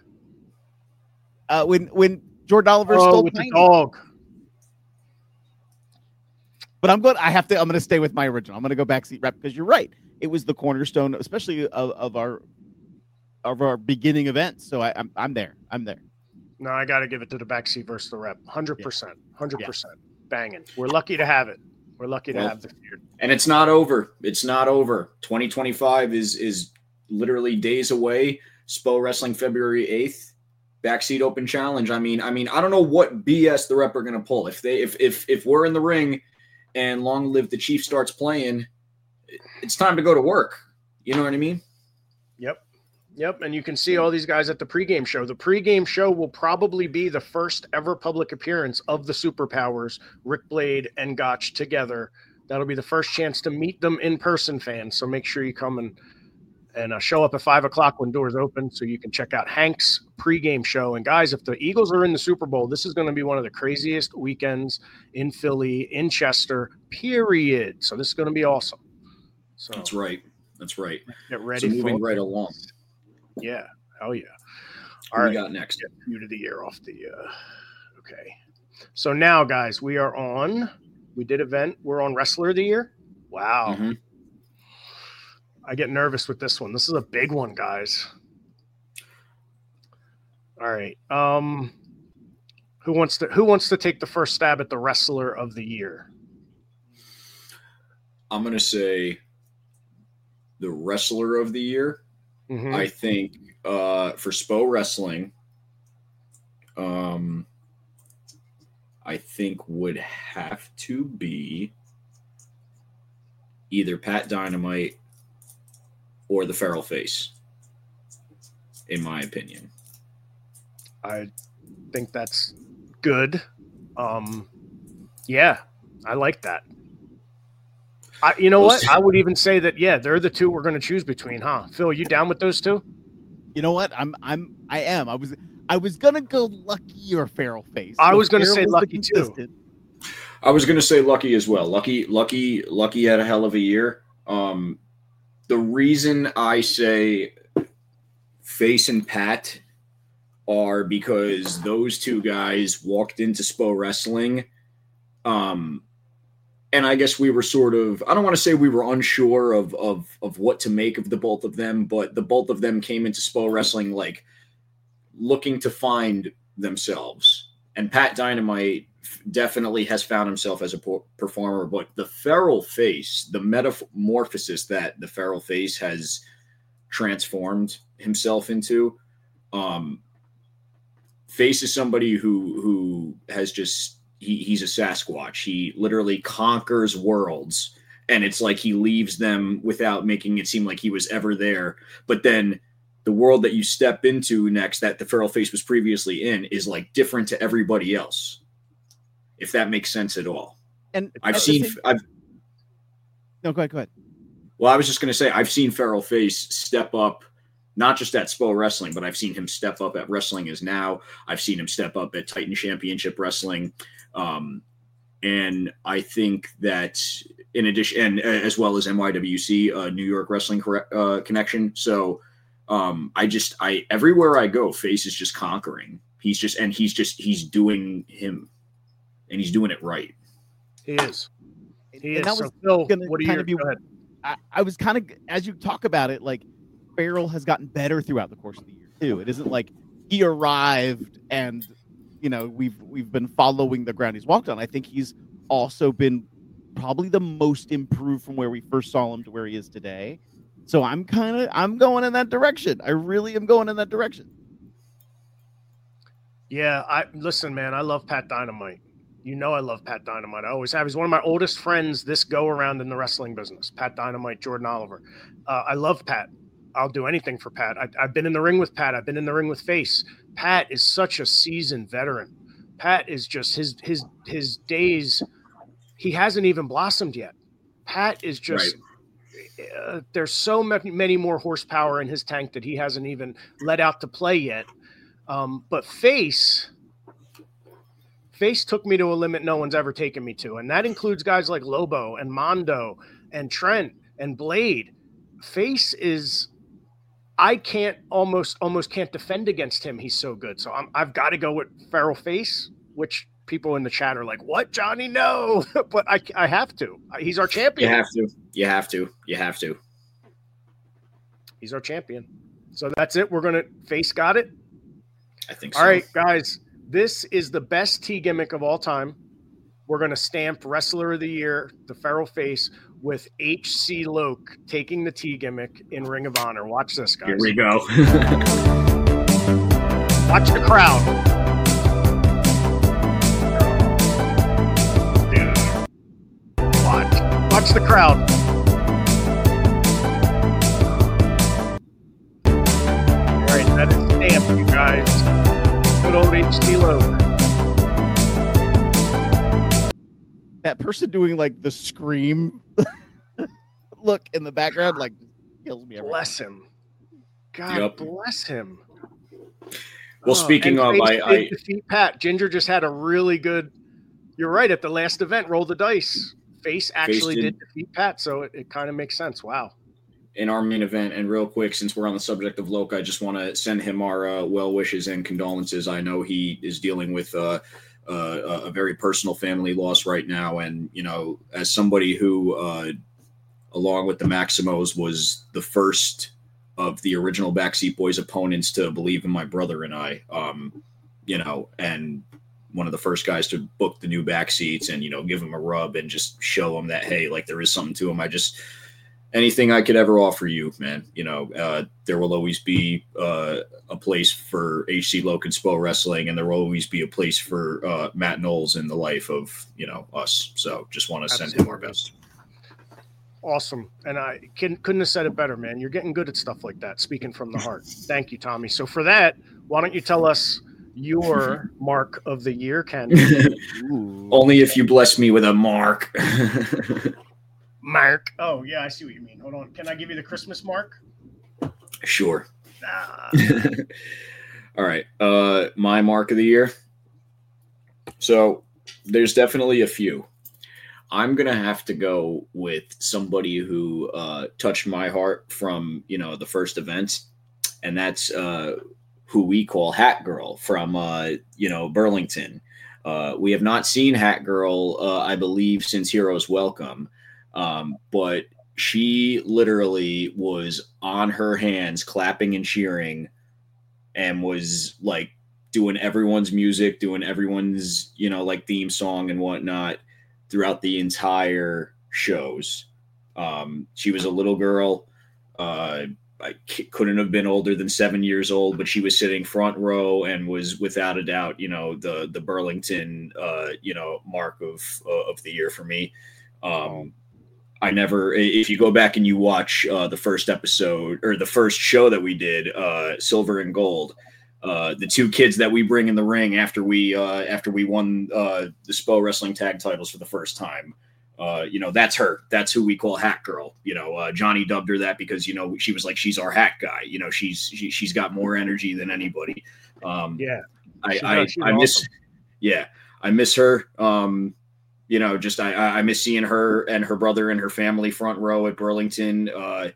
When Jordan Oliver stole with Tiny. the dog. But I'm going to stay with my original. I'm going to go backseat rep because you're right. It was the cornerstone, especially of our beginning events. So I'm there. No, I got to give it to the backseat versus the rep. 100%. 100%. Banging. We're lucky to have it. We're lucky to have the feud. And it's not over. It's not over. 2025 is literally days away. SPO Wrestling February 8th. Backseat Open Challenge. I mean, I don't know what BS the rep are going to pull. If we're in the ring and Long Live the Chief starts playing, it's time to go to work. You know what I mean? Yep. And you can see all these guys at the pregame show. The pregame show will probably be the first ever public appearance of the Superpowers, Rick Blade and Gotch together. That'll be the first chance to meet them in person, fans. So make sure you come and show up at 5:00 when doors open so you can check out Hank's pregame show. And guys, if the Eagles are in the Super Bowl, this is going to be one of the craziest weekends in Philly, in Chester, period. So this is going to be awesome. So That's right. Get ready. So moving right along. Yeah. Hell yeah. All right. We got next. Get feud of the year off the. Okay. So now, guys, we did event. We're on Wrestler of the Year. Wow. Mm-hmm. I get nervous with this one. This is a big one, guys. All right. Who wants to take the first stab at the Wrestler of the Year? I'm going to say the Wrestler of the Year. Mm-hmm. I think for SPO Wrestling, I think would have to be either Pat Dynamite or the Feral Face, in my opinion. I think that's good. Yeah, I like that. You know what? I would even say that, yeah, they're the two we're going to choose between, huh? Phil, you down with those two? You know what? I am. I was gonna go Lucky or Feral Face. I was gonna say Lucky too. I was gonna say Lucky as well. Lucky had a hell of a year. The reason I say Face and Pat are because those two guys walked into SPO Wrestling. And I guess we were sort of, I don't want to say we were unsure of what to make of the both of them, but the both of them came into SPO Wrestling like looking to find themselves. And Pat Dynamite definitely has found himself as a performer, but the Feral Face, the metamorphosis that the Feral Face has transformed himself into, Face is somebody who has just, he's a Sasquatch. He literally conquers worlds, and it's like he leaves them without making it seem like he was ever there. But then the world that you step into next, that the Feral Face was previously in, is like different to everybody else, if that makes sense at all. And no, go ahead. Well, I was just going to say, I've seen Feral Face step up, not just at SPO Wrestling, but I've seen him step up at Wrestling Is Now. I've seen him step up at Titan Championship Wrestling. And I think that in addition, and as well as NYWC, New York Wrestling Connection. So everywhere I go, Face is just conquering. He's doing him, and he's doing it right. He is. He is. That so was Phil, gonna what are kind you? of be, Go ahead. I was kind of, as you talk about it, like Feral has gotten better throughout the course of the year too. It isn't like he arrived and we've been following the ground he's walked on. I think he's also been probably the most improved from where we first saw him to where he is today. So I'm going in that direction. I really am going in that direction. Yeah, listen, man, I love Pat Dynamite. You know I love Pat Dynamite. I always have. He's one of my oldest friends this go around in the wrestling business. Pat Dynamite, Jordan Oliver. I love Pat. I'll do anything for Pat. I've been in the ring with Pat. I've been in the ring with Face. Pat is such a seasoned veteran. Pat is just his days. He hasn't even blossomed yet. Pat is just. Right. There's so many more horsepower in his tank that he hasn't even let out to play yet. But Face took me to a limit no one's ever taken me to, and that includes guys like Lobo and Mondo and Trent and Blade. Face is, I can't almost can't defend against him. He's so good. So I've got to go with Feral Face, which people in the chat are like, "What, Johnny? No," but I have to. He's our champion. You have to. He's our champion. So that's it. We're gonna Face got it. I think so. All right, guys. This is the best T gimmick of all time. We're going to stamp Wrestler of the Year, the Feral Face, with H.C. Loke taking the T gimmick in Ring of Honor. Watch this, guys. Here we go. Watch the crowd. Dude. Watch the crowd. All right, that is stamped, you guys. Good old H.C. Loke. That person doing like the scream look in the background like kills me. Bless him. God bless him. Well, speaking of, I defeat Pat. Ginger just had a really good. You're right. At the last event, roll the dice. Face actually did defeat Pat, so it kind of makes sense. Wow. In our main event, and real quick, since we're on the subject of Loke, I just want to send him our well wishes and condolences. I know he is dealing with a very personal family loss right now, and as somebody who, along with the Maximos, was the first of the original Backseat Boys opponents to believe in my brother and I, and one of the first guys to book the new backseats and give him a rub and just show him that, hey, like there is something to him. Anything I could ever offer you, man, there will always be a place for HC Loke and Spo Wrestling, and there will always be a place for Matt Knowles in the life of, us. So just want to send him our best. Awesome. And I couldn't have said it better, man. You're getting good at stuff like that, speaking from the heart. Thank you, Tommy. So for that, why don't you tell us your mark of the year, Ken? Only if you bless me with a mark. Mark. Oh, yeah, I see what you mean. Hold on. Can I give you the Christmas mark? Sure. All right. My mark of the year. So there's definitely a few. I'm going to have to go with somebody who touched my heart from, the first event. And that's who we call Hat Girl from, Burlington. We have not seen Hat Girl, I believe, since Heroes Welcome. But she literally was on her hands clapping and cheering and was like doing everyone's music, doing everyone's, theme song and whatnot throughout the entire shows. She was a little girl. I couldn't have been older than 7 years old, but she was sitting front row and was without a doubt, the Burlington, mark of the year for me. If you go back and you watch the first episode or the first show that we did, Silver and Gold, the two kids that we bring in the ring after we won the Spo Wrestling tag titles for the first time, that's her. That's who we call Hat Girl. Johnny dubbed her that because she was like, she's our hat guy. She's got more energy than anybody. Yeah, I miss. Yeah, I miss her. I miss seeing her and her brother and her family front row at Burlington. I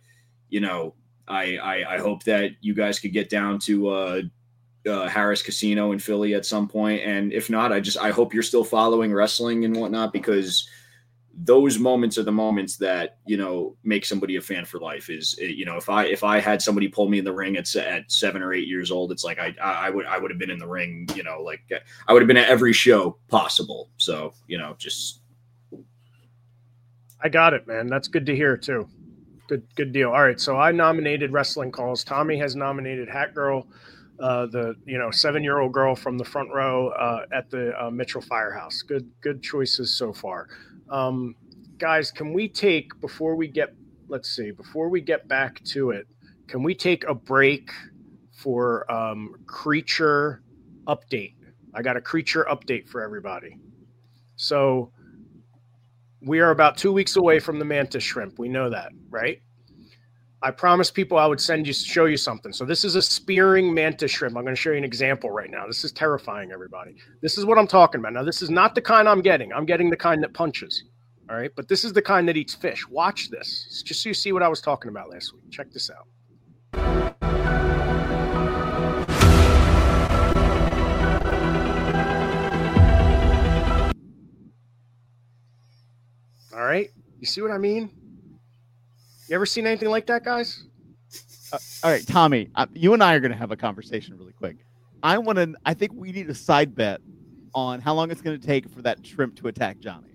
hope that you guys could get down to Harris Casino in Philly at some point. And if not, I hope you're still following wrestling and whatnot, because those moments are the moments that, make somebody a fan for life. Is, if I had somebody pull me in the ring at 7 or 8 years old, it's like, I would have been in the ring, I would have been at every show possible. So, I got it, man. That's good to hear too. Good deal. All right. So I nominated Wrestling Calls. Tommy has nominated Hat Girl, the 7-year-old girl from the front row at the Mitchell Firehouse. Good choices so far. Guys, can we take before we get back to it, can we take a break for creature update? I got a creature update for everybody. So we are about 2 weeks away from the mantis shrimp. We know that, right? I promised people I would show you something. So this is a spearing mantis shrimp. I'm going to show you an example right now. This is terrifying, everybody. This is what I'm talking about. Now, this is not the kind I'm getting. I'm getting the kind that punches. All right. But this is the kind that eats fish. Watch this. Just so you see what I was talking about last week. Check this out. All right. You see what I mean? You ever seen anything like that, guys? All right, Tommy, you and I are going to have a conversation really quick. I think we need a side bet on how long it's going to take for that shrimp to attack Johnny.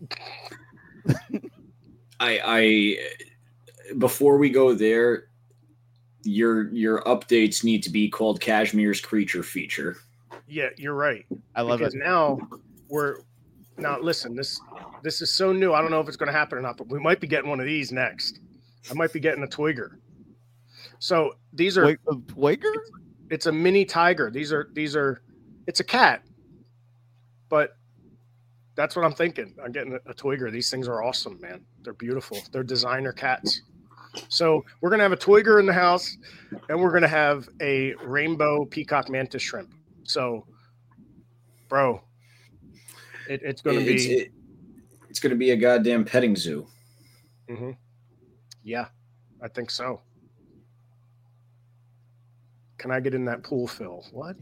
I before we go there, your updates need to be called Cashmere's Creature Feature. Yeah, you're right. I love because it. Now listen, this is so new. I don't know if it's going to happen or not, but we might be getting one of these next. I might be getting a Twigger. So these are Twigger? It's a mini tiger. These are it's a cat. But that's what I'm thinking. I'm getting a Twigger. These things are awesome, man. They're beautiful. They're designer cats. So we're going to have a Twigger in the house, and we're going to have a rainbow peacock mantis shrimp. So, bro, it's going to be... It's going to be a goddamn petting zoo. Mm-hmm. Yeah, I think so. Can I get in that pool, Phil? What?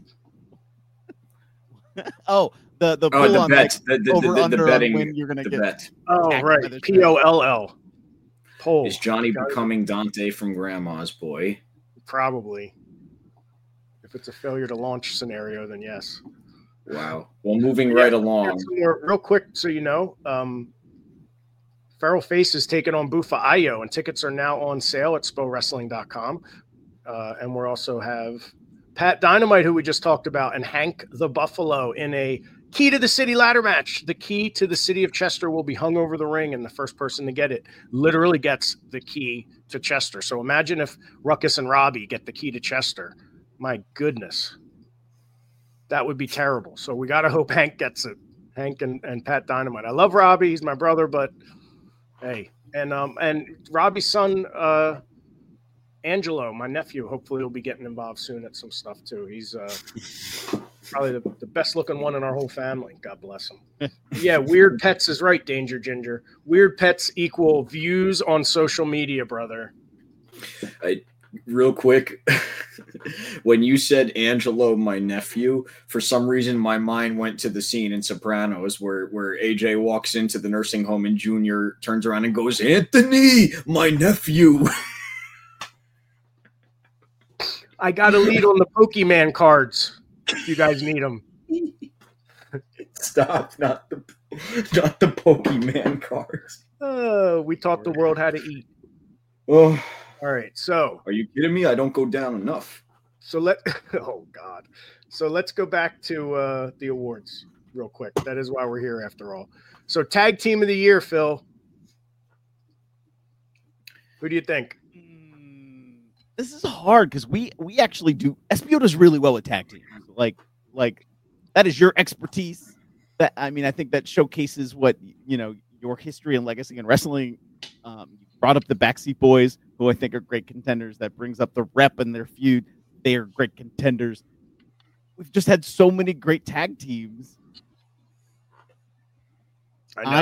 Oh, the pool on bet. Like, the betting, when you're going to get bet. Oh, right. POLL. Poll. Is Johnny becoming Dante from Grandma's Boy? Probably. If it's a failure to launch scenario, then yes. Wow. Well, moving right along. Real quick, so you know, Feral Face is taking on Bufa Ayo, and tickets are now on sale at spowrestling.com. And we also have Pat Dynamite, who we just talked about, and Hank the Buffalo in a Key to the City ladder match. The key to the city of Chester will be hung over the ring, and the first person to get it literally gets the key to Chester. So imagine if Ruckus and Robbie get the key to Chester. My goodness. That would be terrible. So we got to hope Hank gets it. Hank and Pat Dynamite. I love Robbie. He's my brother, but hey. And Robbie's son, Angelo, my nephew, hopefully he'll be getting involved soon at some stuff too. He's probably the best looking one in our whole family. God bless him. Yeah, Weird Pets is right, Danger Ginger. Weird Pets equal views on social media, brother. Real quick, when you said Angelo, my nephew, for some reason my mind went to the scene in Sopranos where AJ walks into the nursing home and Junior turns around and goes, "Anthony, my nephew." I got a lead on the Pokemon cards. If you guys need them. Stop, not the Pokemon cards. We taught the world how to eat. Oh. All right, so are you kidding me? I don't go down enough. So oh God. So let's go back to the awards real quick. That is why we're here after all. So tag team of the year, Phil. Who do you think? This is hard because we actually do. SBO does really well with tag teams. Like that is your expertise. That I think that showcases what your history and legacy in wrestling. You brought up the Backseat Boys, who I think are great contenders. That brings up the Rep and their feud. They are great contenders. We've just had so many great tag teams. I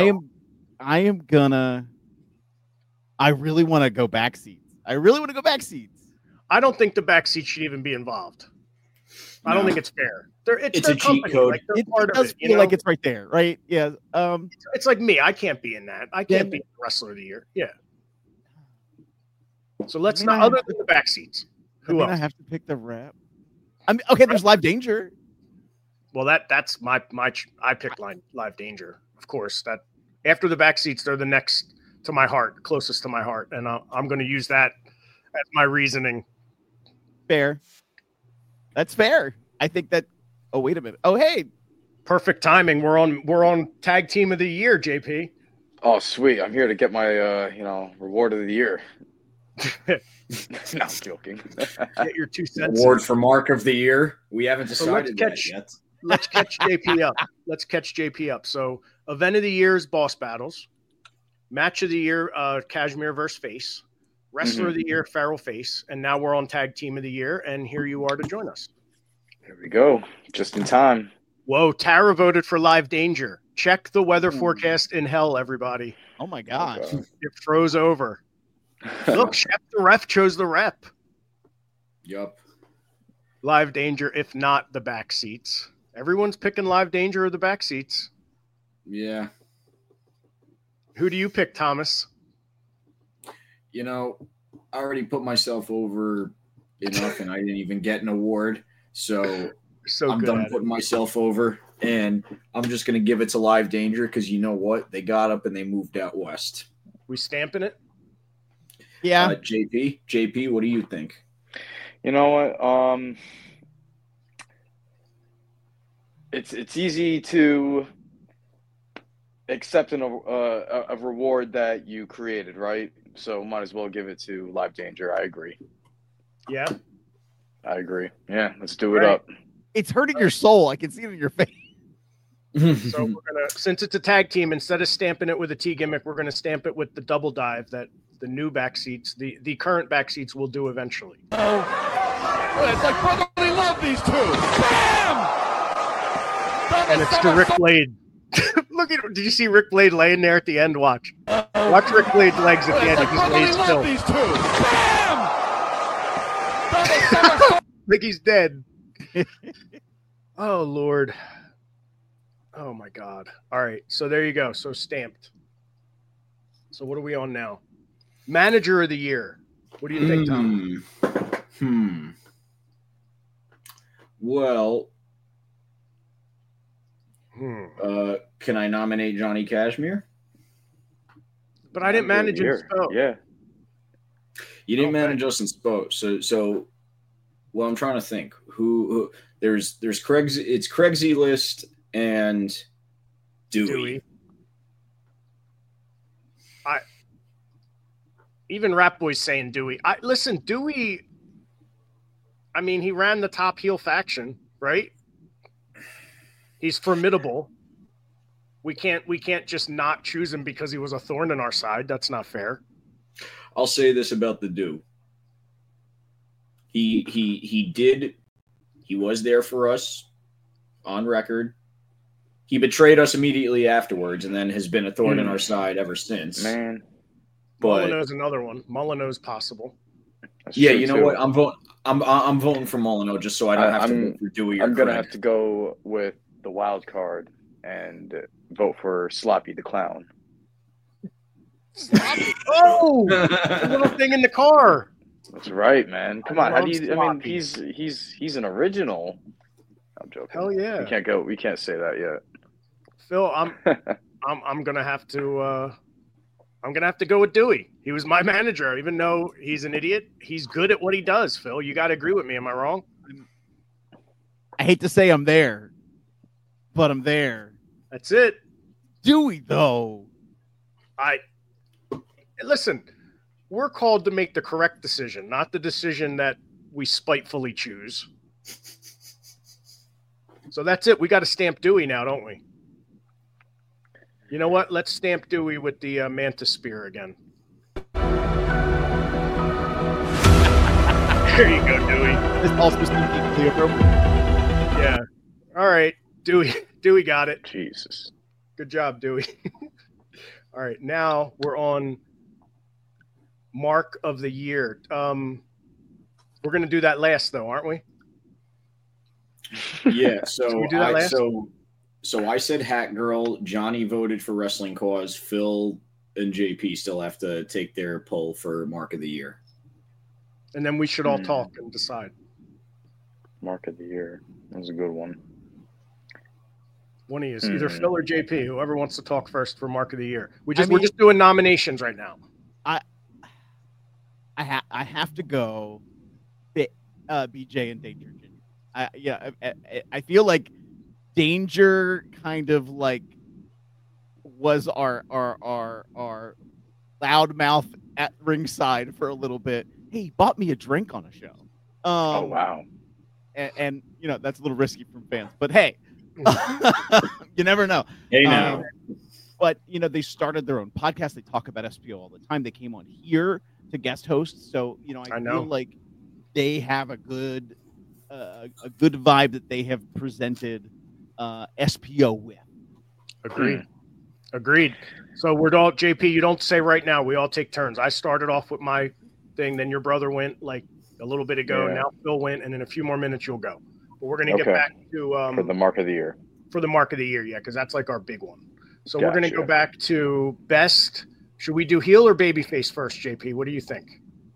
really want to go Backseats. I don't think the Backseat should even be involved. No. I don't think it's fair. It's a cheat code. Like it does feel like it's right there, right? Yeah. It's like me. I can't be in that. I can't be Wrestler of the Year. Yeah. So let's not. Other than the Backseats, who else? I have to pick the Rep. Okay. There's Live Danger. Well, that's my. I picked Live Danger, of course. That after the Backseats, they're the next to my heart, closest to my heart, and I'm going to use that as my reasoning. Fair. That's fair. I think that. Oh, wait a minute. Oh, hey. Perfect timing. We're on tag team of the year, JP. Oh, sweet. I'm here to get my reward of the year. No, I'm joking. Get your 2 cents. Award in. for Mark of the Year. We haven't So let's decided that catch- yet. Let's catch JP up. Let's catch JP up. So, event of the year is Boss Battles. Match of the year, Kashmir versus Face. Wrestler of the year, Feral Face. And now we're on Tag Team of the Year. And here you are to join us. Here we go. Just in time. Whoa, Tara voted for Live Danger. Check the weather forecast in hell, everybody. Oh my gosh. It froze over. Look, Chef the Ref chose the rep. Yup. Live Danger, if not the back seats. Everyone's picking Live Danger or the back seats. Yeah. Who do you pick, Thomas? You know, I already put myself over enough and I didn't even get an award. So I'm good done at it. putting myself over. And I'm just going to give it to Live Danger because you know what? They got up and they moved out west. We stamping it? Yeah. JP, what do you think? You know what? It's easy to accept a reward that you created, right? So might as well give it to Live Danger. I agree. Yeah. I agree. Yeah, let's do it Right. up. It's hurting your soul. I can see it in your face. So we're gonna, since it's a tag team, instead of stamping it with a T gimmick, we're gonna stamp it with the double dive that the new back seats, the current back seats will do eventually. It's like brotherly love, these two. Bam! And it's to Rick Blade. Look at, did you see Rick Blade laying there at the end? Watch Rick Blade's legs at the end. He just lays still. These two. Bam! Like he's dead. Oh Lord. Oh my God. All right. So there you go. So stamped. So what are we on now? Manager of the year. What do you think, Tom? Well, can I nominate Johnny Kashmir? But I didn't manage it. Yeah. You didn't manage us in Spo. So well, I'm trying to think. Who there's Craig's, it's Craig's list and Dewey. Even Rap Boy's saying Dewey. Listen, Dewey, I mean, he ran the top heel faction, right? He's formidable. We can't just not choose him because he was a thorn in our side. That's not fair. I'll say this about the Dew. He was there for us on record. He betrayed us immediately afterwards and then has been a thorn in our side ever since. Man. But Molyneux's another one. Molyneux's possible. That's yeah, true, you know too. what? I'm voting for Molyneux just so I don't have to vote for Dewey or I'm gonna Craig. have to go with the wild card and vote for Sloppy the Clown. Oh, the little thing in the car. That's right, man. Come on, how do you? I mean, Sloppy. he's an original. I'm joking. Hell yeah. We can't say that yet. Phil, I'm gonna have to go with Dewey. He was my manager, even though he's an idiot. He's good at what he does. Phil, you got to agree with me. Am I wrong? I hate to say I'm there, but I'm there. That's it. Dewey, though. Listen. We're called to make the correct decision, not the decision that we spitefully choose. So that's it. We got to stamp Dewey now, don't we? You know what? Let's stamp Dewey with the Mantis Spear again. There you go, Dewey. This also seems equally appropriate. Yeah. All right. Dewey got it. Jesus. Good job, Dewey. All right. Now we're on Mark of the Year. We're going to do that last, though, aren't we? Yeah, so we do that last? So I said Hat Girl. Johnny voted for Wrestling Cause. Phil and JP still have to take their poll for Mark of the Year. And then we should all talk and decide. Mark of the Year. That was a good one. One of you, either Phil or JP, whoever wants to talk first for Mark of the Year. We're I mean- just doing nominations right now. I have to go BJ and Danger Jr. I feel like Danger kind of like was our loudmouth at ringside for a little bit. Hey, he bought me a drink on a show. Oh wow. And you know, that's a little risky from fans, but hey, you never know. Hey now. But you know, they started their own podcast. They talk about SPO all the time. They came on here to guest host, so you know, I feel like they have a good vibe that they have presented SPO with. Agreed. So we're all JP. You don't say right now. We all take turns. I started off with my thing, then your brother went like a little bit ago. Yeah. Now Phil went, and in a few more minutes you'll go. But we're gonna get back to for the mark of the year. For the mark of the year, yeah, because that's like our big one. So we're gonna go back to best. Should we do heel or babyface first, JP? What do you think?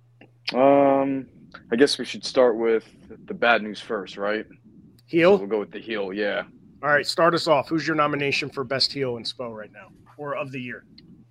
I guess we should start with the bad news first, right? Heel. So we'll go with the heel. Yeah. All right, start us off. Who's your nomination for best heel in SPO right now, or of the year?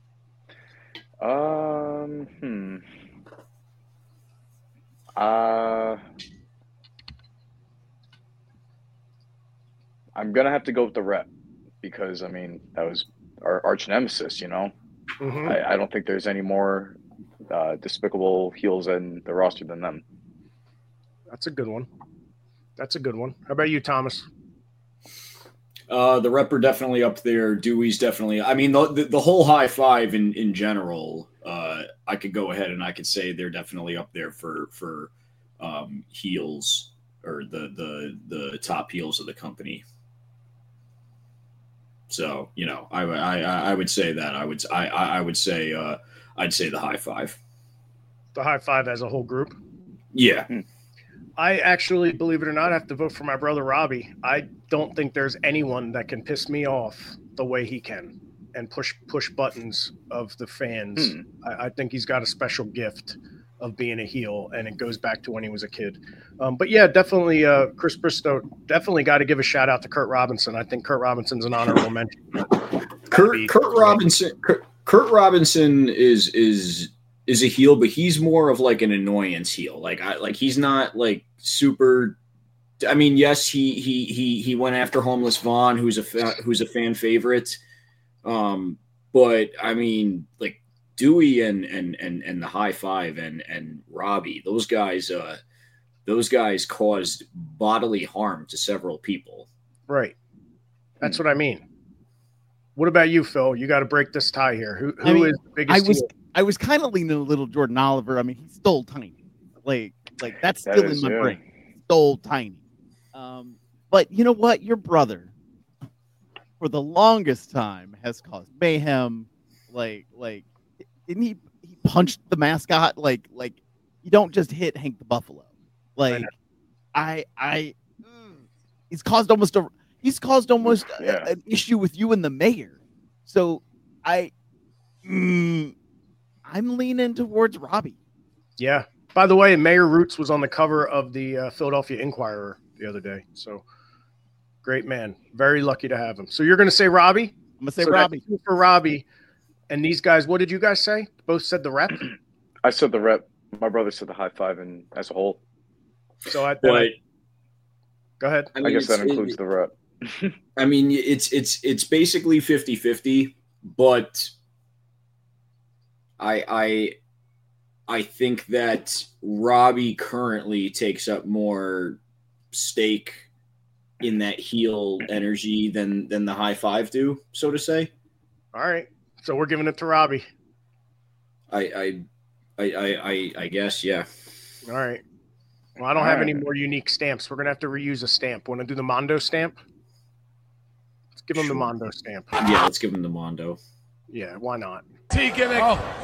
I'm gonna have to go with the Rep because I mean that was our arch nemesis. You know, I don't think there's any more despicable heels in the roster than them. That's a good one. How about you, Thomas? The Rep are definitely up there. Dewey's definitely. I mean, the whole high five in general. I could go ahead and I could say they're definitely up there for heels or the top heels of the company. So you know, I would say that I would say I'd say the high five. The high five as a whole group. Yeah. I actually, believe it or not, have to vote for my brother Robbie. I don't think there's anyone that can piss me off the way he can and push buttons of the fans. I think he's got a special gift of being a heel, and it goes back to when he was a kid. But yeah, definitely Chris Bristow, definitely got to give a shout out to Kurt Robinson. I think Kurt Robinson's an honorable mention. Kurt Robinson is a heel, but he's more of like an annoyance heel. Like he's not like super. I mean, yes, he went after Homeless Vaughn, who's a fan favorite. But I mean, like Dewey and the high five and Robbie, those guys caused bodily harm to several people. Right. That's what I mean. What about you, Phil? You got to break this tie here. Who is the biggest heel? I was kind of leaning a little Jordan Oliver. I mean, he's still tiny. Like that's still in my brain. Still tiny. But you know what? Your brother, for the longest time, has caused mayhem. Like didn't he punched the mascot? Like you don't just hit Hank the Buffalo. Like he's caused almost an issue with you and the mayor. So I'm leaning towards Robbie. Yeah. By the way, Mayor Roots was on the cover of the Philadelphia Inquirer the other day. So great man. Very lucky to have him. So you're going to say Robbie? I'm going to say Robbie. For Robbie. And these guys, what did you guys say? Both said the Rep? I said the Rep. My brother said the high five and as a whole. So go ahead. I guess that includes the Rep. I mean, it's basically 50-50, but I think that Robbie currently takes up more stake in that heel energy than the high five do, so to say. All right. So we're giving it to Robbie. I guess, yeah. All right. Well, I don't have any more unique stamps. We're gonna have to reuse a stamp. Want to do the Mondo stamp? Let's give him the Mondo stamp. Yeah, let's give him the Mondo. Yeah, why not? T gimmick.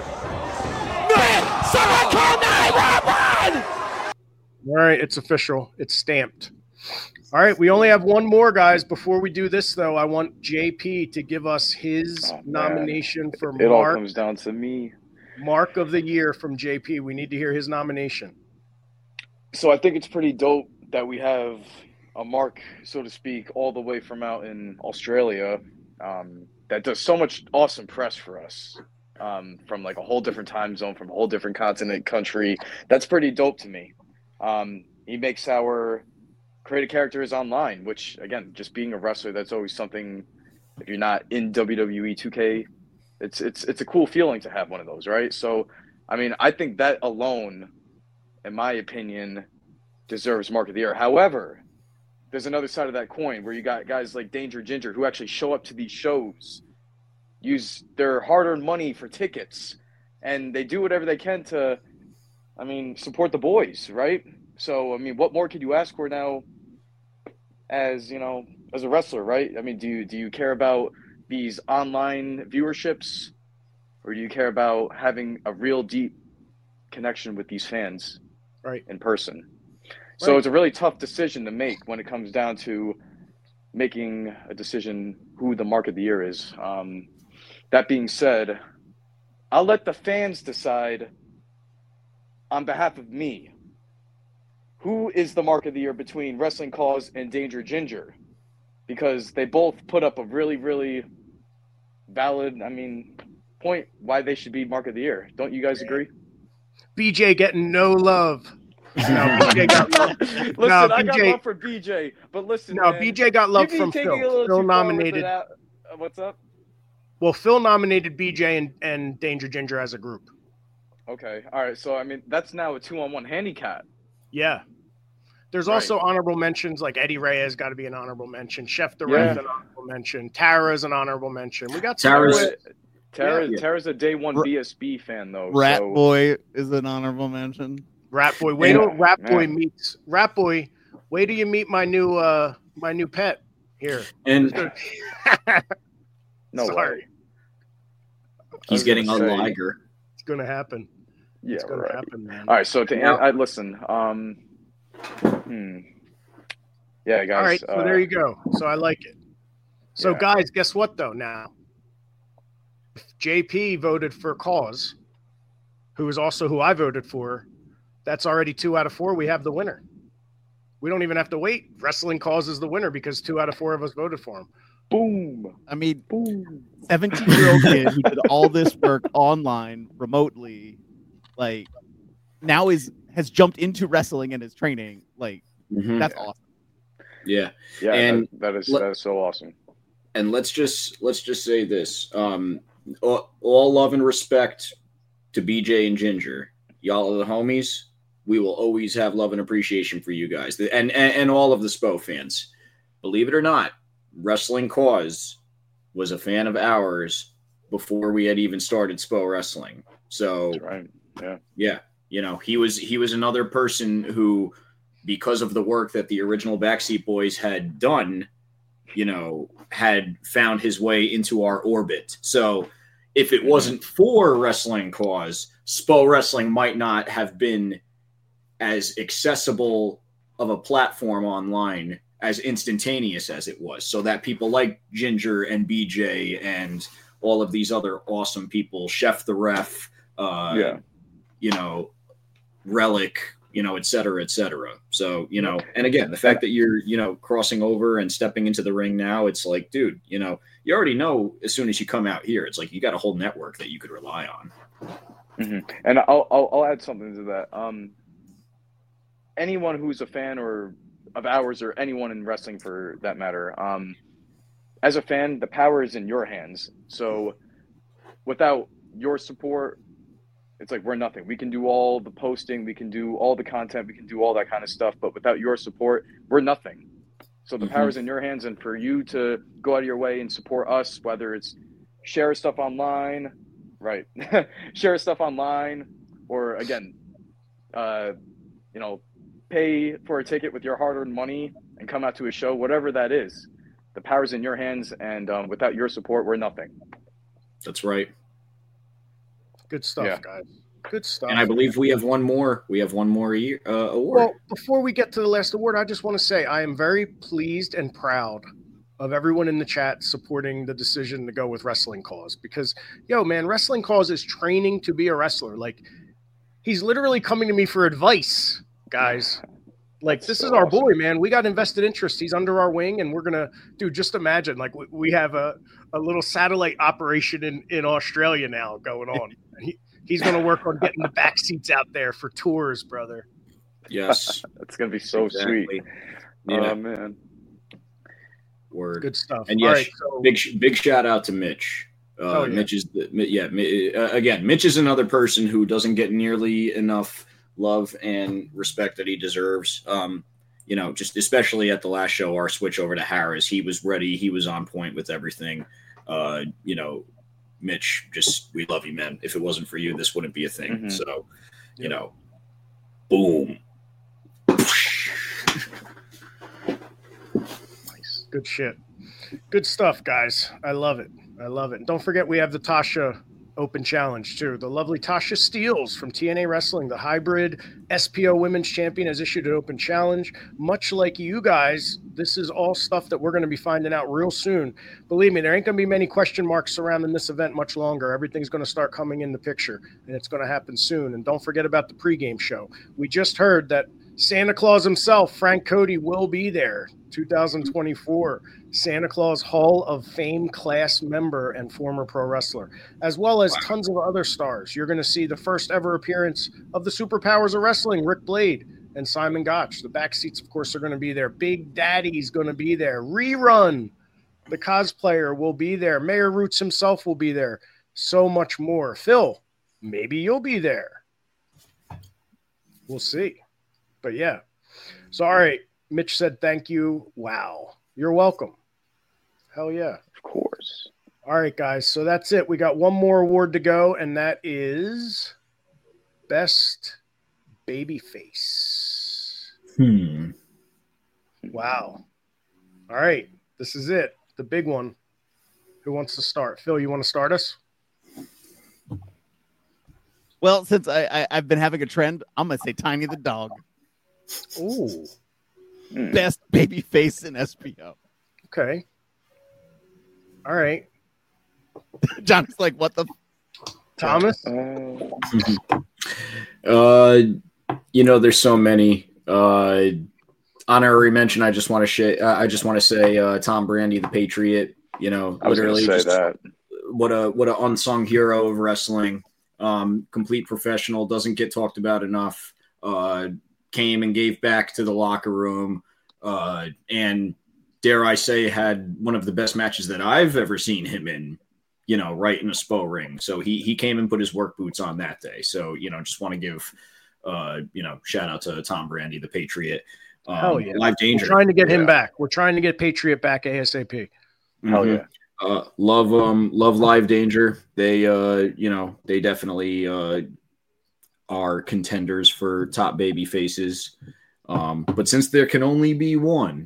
All right, it's official. It's stamped. All right, we only have one more, guys. Before we do this, though, I want JP to give us his nomination for It all comes down to me. Mark of the Year from JP. We need to hear his nomination. So I think it's pretty dope that we have a mark, so to speak, all the way from out in Australia that does so much awesome press for us from like a whole different time zone, from a whole different continent, country. That's pretty dope to me. He makes our creative characters online, which, again, just being a wrestler, that's always something. If you're not in WWE 2K, It's a cool feeling to have one of those, right? So, I mean, I think that alone, in my opinion, deserves Mark of the Year. However, there's another side of that coin where you got guys like Danger Ginger who actually show up to these shows, use their hard-earned money for tickets, and they do whatever they can to, I mean, support the boys, right? So, I mean, what more could you ask for now as, you know, as a wrestler, right? I mean, do you care about these online viewerships, or do you care about having a real deep connection with these fans Right. in person? So Right. it's a really tough decision to make when it comes down to making a decision who the Mark of the Year is. That being said, I'll let the fans decide on behalf of me. Who is the Mark of the Year between Wrestling Cause and Danger Ginger? Because they both put up a really, really valid, I mean, point why they should be Mark of the Year. Don't you guys agree? BJ getting no love. No, BJ got love. Listen, I got love for BJ, but listen, No, man, BJ got love you be from taking it a Phil. little Phil too far with nominated. it. What's up? Well, Phil nominated BJ and Danger Ginger as a group. Okay, all right. So I mean, that's now a 2-on-1 handicap. Yeah. There's Right. also honorable mentions, like Eddie Reyes got to be an honorable mention. Chef the Yeah. Ref an honorable mention. Tara's an honorable mention. We got Tara's- Tara's a day one BSB fan though. Rat so Boy is an honorable mention. Rat Boy. Wait till Rat Boy man. meets Rat Boy. Wait till you meet my new pet here. And no Sorry. way. he's was getting a gonna say- liger. It's gonna happen. Yeah, It's gonna right. happen, man. All right. So to Now- listen. Yeah, guys. All right, so there you go. So I like it. So Yeah. guys, guess what though? Now, if JP voted for Cause, who is also who I voted for. That's already 2 out of 4. We have the winner. We don't even have to wait. Wrestling Cause is the winner because 2 out of 4 of us voted for him. Boom. I mean, Boom. 17-year-old kid who did all this work online, remotely, like now has jumped into wrestling and is training. Like Mhm. that's awesome. Yeah. Yeah, And that is so awesome. And let's just say this: all love and respect to BJ and Ginger. Y'all are the homies. We will always have love and appreciation for you guys, and all of the SPO fans. Believe it or not, Wrestling Cause was a fan of ours before we had even started SPO Wrestling. So That's right. Yeah. yeah, you know, he was another person who, because of the work that the original Backseat Boys had done, you know, had found his way into our orbit. So if it wasn't for Wrestling Cause, SPO Wrestling might not have been as accessible of a platform online, as instantaneous as it was, so that people like Ginger and BJ and all of these other awesome people, Chef the Ref, you know, Relic, you know, et cetera, et cetera. So, you know, and again, the fact that you're, you know, crossing over and stepping into the ring now, it's like, dude, you know, you already know as soon as you come out here, it's like you got a whole network that you could rely on. Mm-hmm. And I'll add something to that. Anyone who's a fan or of ours, or anyone in wrestling for that matter, as a fan, the power is in your hands. So without your support, it's like we're nothing. We can do all the posting, we can do all the content, we can do all that kind of stuff, but without your support, we're nothing. So the power's in your hands, and for you to go out of your way and support us, whether it's share stuff online, right? Share stuff online, or again, you know, pay for a ticket with your hard-earned money and come out to a show, whatever that is. The power's in your hands, and without your support, we're nothing. That's right. Good stuff, Yeah. guys. Good stuff. And I believe we have one more. We have one more award. Well, before we get to the last award, I just want to say I am very pleased and proud of everyone in the chat supporting the decision to go with Wrestling Cause, because, yo, man, Wrestling Cause is training to be a wrestler. Like, he's literally coming to me for advice, guys. Like, That's this so is our awesome. boy, man. We got invested interest. He's under our wing, and we're going to, dude, just imagine, like, we have a little satellite operation in Australia now going on. He's going to work on getting the back seats out there for tours, brother. Yes. That's gonna be so Exactly. sweet. Yeah. Oh man. Word. Good stuff. And All yes, right, so big shout out to Mitch. Oh, yeah. Mitch is again, Mitch is another person who doesn't get nearly enough love and respect that he deserves. Just especially at the last show, our switch over to Harris, he was ready. He was on point with everything. Mitch, we love you, man. If it wasn't for you, this wouldn't be a thing. Mm-hmm. So, boom. Nice. Good shit. Good stuff, guys. I love it. And don't forget, we have the Tasha Open Challenge, too. The lovely Tasha Steeles from TNA Wrestling, the hybrid SPO Women's Champion, has issued an Open Challenge. Much like you guys, this is all stuff that we're going to be finding out real soon. Believe me, there ain't going to be many question marks surrounding this event much longer. Everything's going to start coming in the picture, and it's going to happen soon. And don't forget about the pregame show. We just heard that Santa Claus himself, Frank Cody, will be there. 2024 Santa Claus Hall of Fame class member and former pro wrestler, as well as tons of other stars. You're going to see the first ever appearance of the Superpowers of Wrestling, Rick Blade and Simon Gotch. The back seats, of course, are going to be there. Big Daddy's going to be there. Rerun, the cosplayer, will be there. Mayor Roots himself will be there. So much more. Phil, maybe you'll be there. We'll see. But yeah. So, all right. Mitch said, thank you. Wow. You're welcome. Hell yeah. Of course. All right, guys. So that's it. We got one more award to go, and that is Best Babyface. Wow. All right. This is it. The big one. Who wants to start? Phil, you want to start us? Well, since I've been having a trend, I'm going to say Tiny the dog. Ooh. Best baby face in SPO. Okay. All right. John's like, what the? Thomas? There's so many. Honorary mention. I just want to say Tom Brandi, the Patriot. I was literally say that. What a unsung hero of wrestling. Complete professional. Doesn't get talked about enough. Came and gave back to the locker room, and dare I say, had one of the best matches that I've ever seen him in, right in a SPO ring. So he came and put his work boots on that day. So, just want to give, shout out to Tom Brandi, the Patriot. Hell yeah. Live Danger. We're trying to get him back. We're trying to get Patriot back ASAP. Hell yeah. Love Live Danger. They, they definitely, are contenders for top baby faces. But since there can only be one,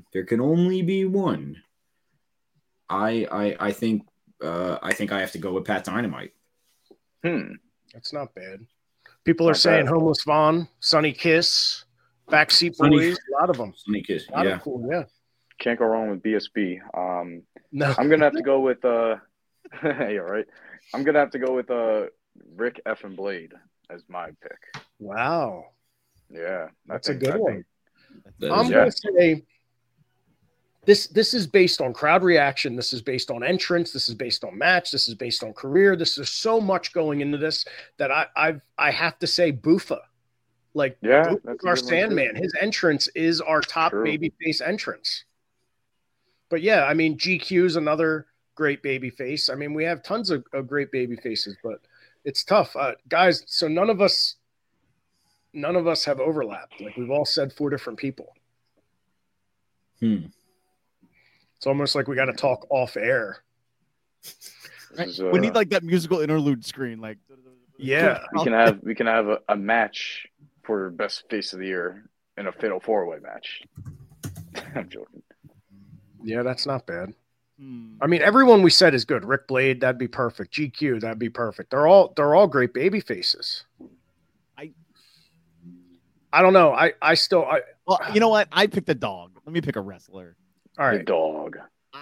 I think I have to go with Pat Dynamite. That's not bad. People are saying Homeless Vaughn, Sonny Kiss, Backseat Boys, a lot of them. Sonny Kiss, yeah. Cool, yeah. Can't go wrong with BSB. No. I'm gonna have to go with yeah, right. I'm gonna have to go with Rick Effin Blade as my pick. Wow. Yeah, that's a good one. I'm going to say this is based on crowd reaction. This is based on entrance. This is based on match. This is based on career. This is so much going into this that I have to say Buffa. Like, Buffa's our Sandman. His entrance is our top babyface entrance. But yeah, I mean, GQ is another great babyface. I mean, we have tons of great babyfaces, but it's tough, guys. So none of us have overlapped. Like, we've all said 4 different people. It's almost like we got to talk off air. Right? We need like that musical interlude screen. Like, yeah, we can have a match for best face of the year in a fatal 4-way match. I'm joking. Yeah, that's not bad. I mean, everyone we said is good. Rick Blade, that'd be perfect. GQ, that'd be perfect. They're all great baby faces. I don't know. Well, you know what? I picked a dog. Let me pick a wrestler. All right, the dog.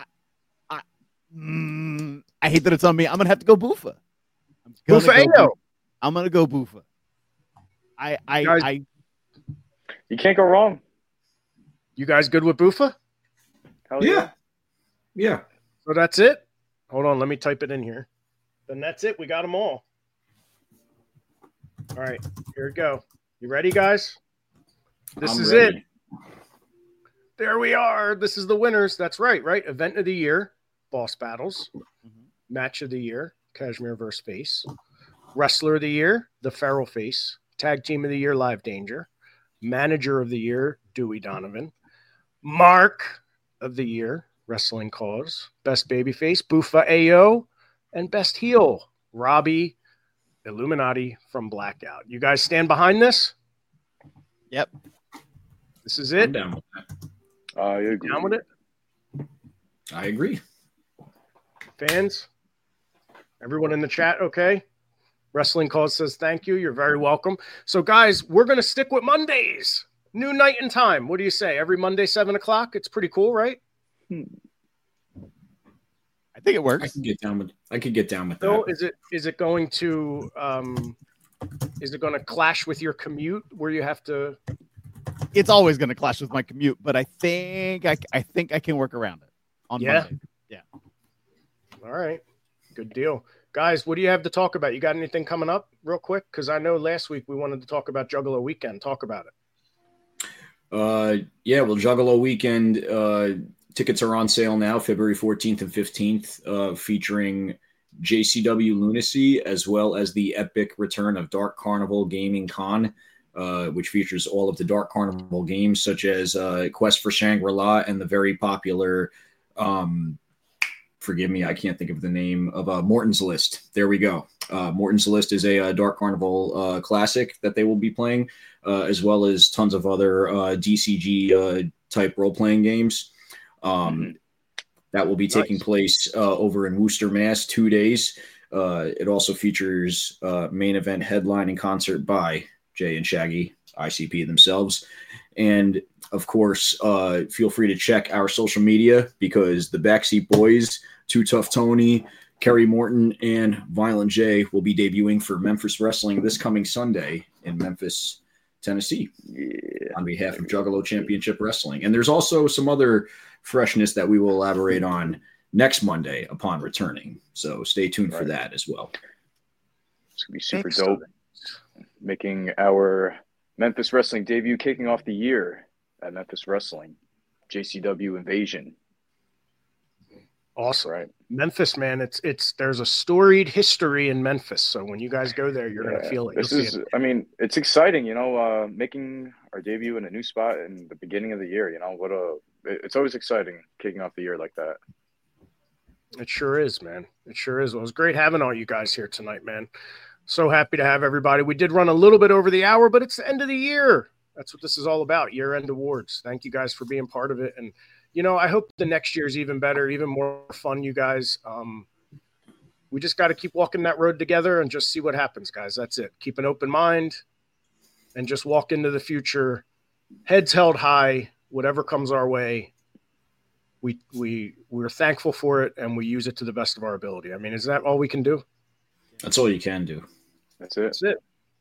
I hate that it's on me. I'm gonna have to go Buffa. I'm gonna go Buffa. You can't go wrong. You guys good with Buffa? Hell yeah. Yeah. So that's it. Hold on, let me type it in here. Then that's it. We got them all. All right, here we go. You ready, guys? This is it. There we are. This is the winners. That's right? Event of the year, Boss Battles. Match of the year, Kashmir vs. Face. Wrestler of the Year, The Feral Face. Tag Team of the Year, Live Danger. Manager of the Year, Dewey Donovan. Mark of the Year, Wrestling Cause. Best Babyface, Bufa Ayo. And Best Heel, Robbie Illuminati from Blackout. You guys stand behind this? Yep. This is it? I'm down with that. I agree. Down with it? I agree. Fans? Everyone in the chat, okay? Wrestling Cause says thank you. You're very welcome. So, guys, we're going to stick with Mondays. New night and time. What do you say? Every Monday, 7 o'clock? It's pretty cool, right? I think it works. I could get down with that. So is it going to clash with your commute where you have to? It's always going to clash with my commute, but I think I can work around it on Monday. Yeah. All right. Good deal. Guys, what do you have to talk about? You got anything coming up real quick? Because I know last week we wanted to talk about Juggalo Weekend. Talk about it. Yeah, well, Juggalo Weekend tickets are on sale now, February 14th and 15th, featuring JCW Lunacy, as well as the epic return of Dark Carnival Gaming Con, which features all of the Dark Carnival games, such as Quest for Shangri-La and the very popular, forgive me, I can't think of the name of Morton's List. There we go. Morton's List is a Dark Carnival classic that they will be playing, as well as tons of other DCG type role-playing games. That will be taking place over in Worcester, Mass, 2 days. It also features main event headline and concert by Jay and Shaggy, ICP themselves. And, of course, feel free to check our social media because the Backseat Boys, Too Tough Tony, Kerry Morton, and Violent J will be debuting for Memphis Wrestling this coming Sunday in Memphis, Tennessee, on behalf of Juggalo Championship Wrestling. And there's also some other freshness that we will elaborate on next Monday upon returning. So stay tuned for that as well. It's going to be super dope. Making our Memphis Wrestling debut, kicking off the year at Memphis Wrestling. JCW Invasion. Awesome. Right. Memphis, man, there's a storied history in Memphis. So when you guys go there, you're going to feel it. It's exciting, making our debut in a new spot in the beginning of the year, it's always exciting kicking off the year like that. It sure is, man. It sure is. Well, it was great having all you guys here tonight, man. So happy to have everybody. We did run a little bit over the hour, but it's the end of the year. That's what this is all about, year-end awards. Thank you guys for being part of it. And, I hope the next year's even better, even more fun, you guys. We just got to keep walking that road together and just see what happens, guys. That's it. Keep an open mind and just walk into the future, heads held high, whatever comes our way. We're thankful for it, and we use it to the best of our ability. I mean, is that all we can do? That's all you can do. That's it. That's it.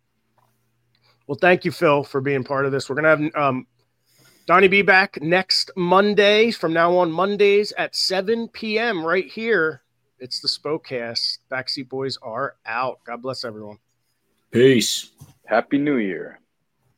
Well, thank you, Phil, for being part of this. We're going to have Donnie B back next Monday. From now on, Mondays at 7 p.m. right here. It's the Spokecast. Backseat Boys are out. God bless everyone. Peace. Happy New Year.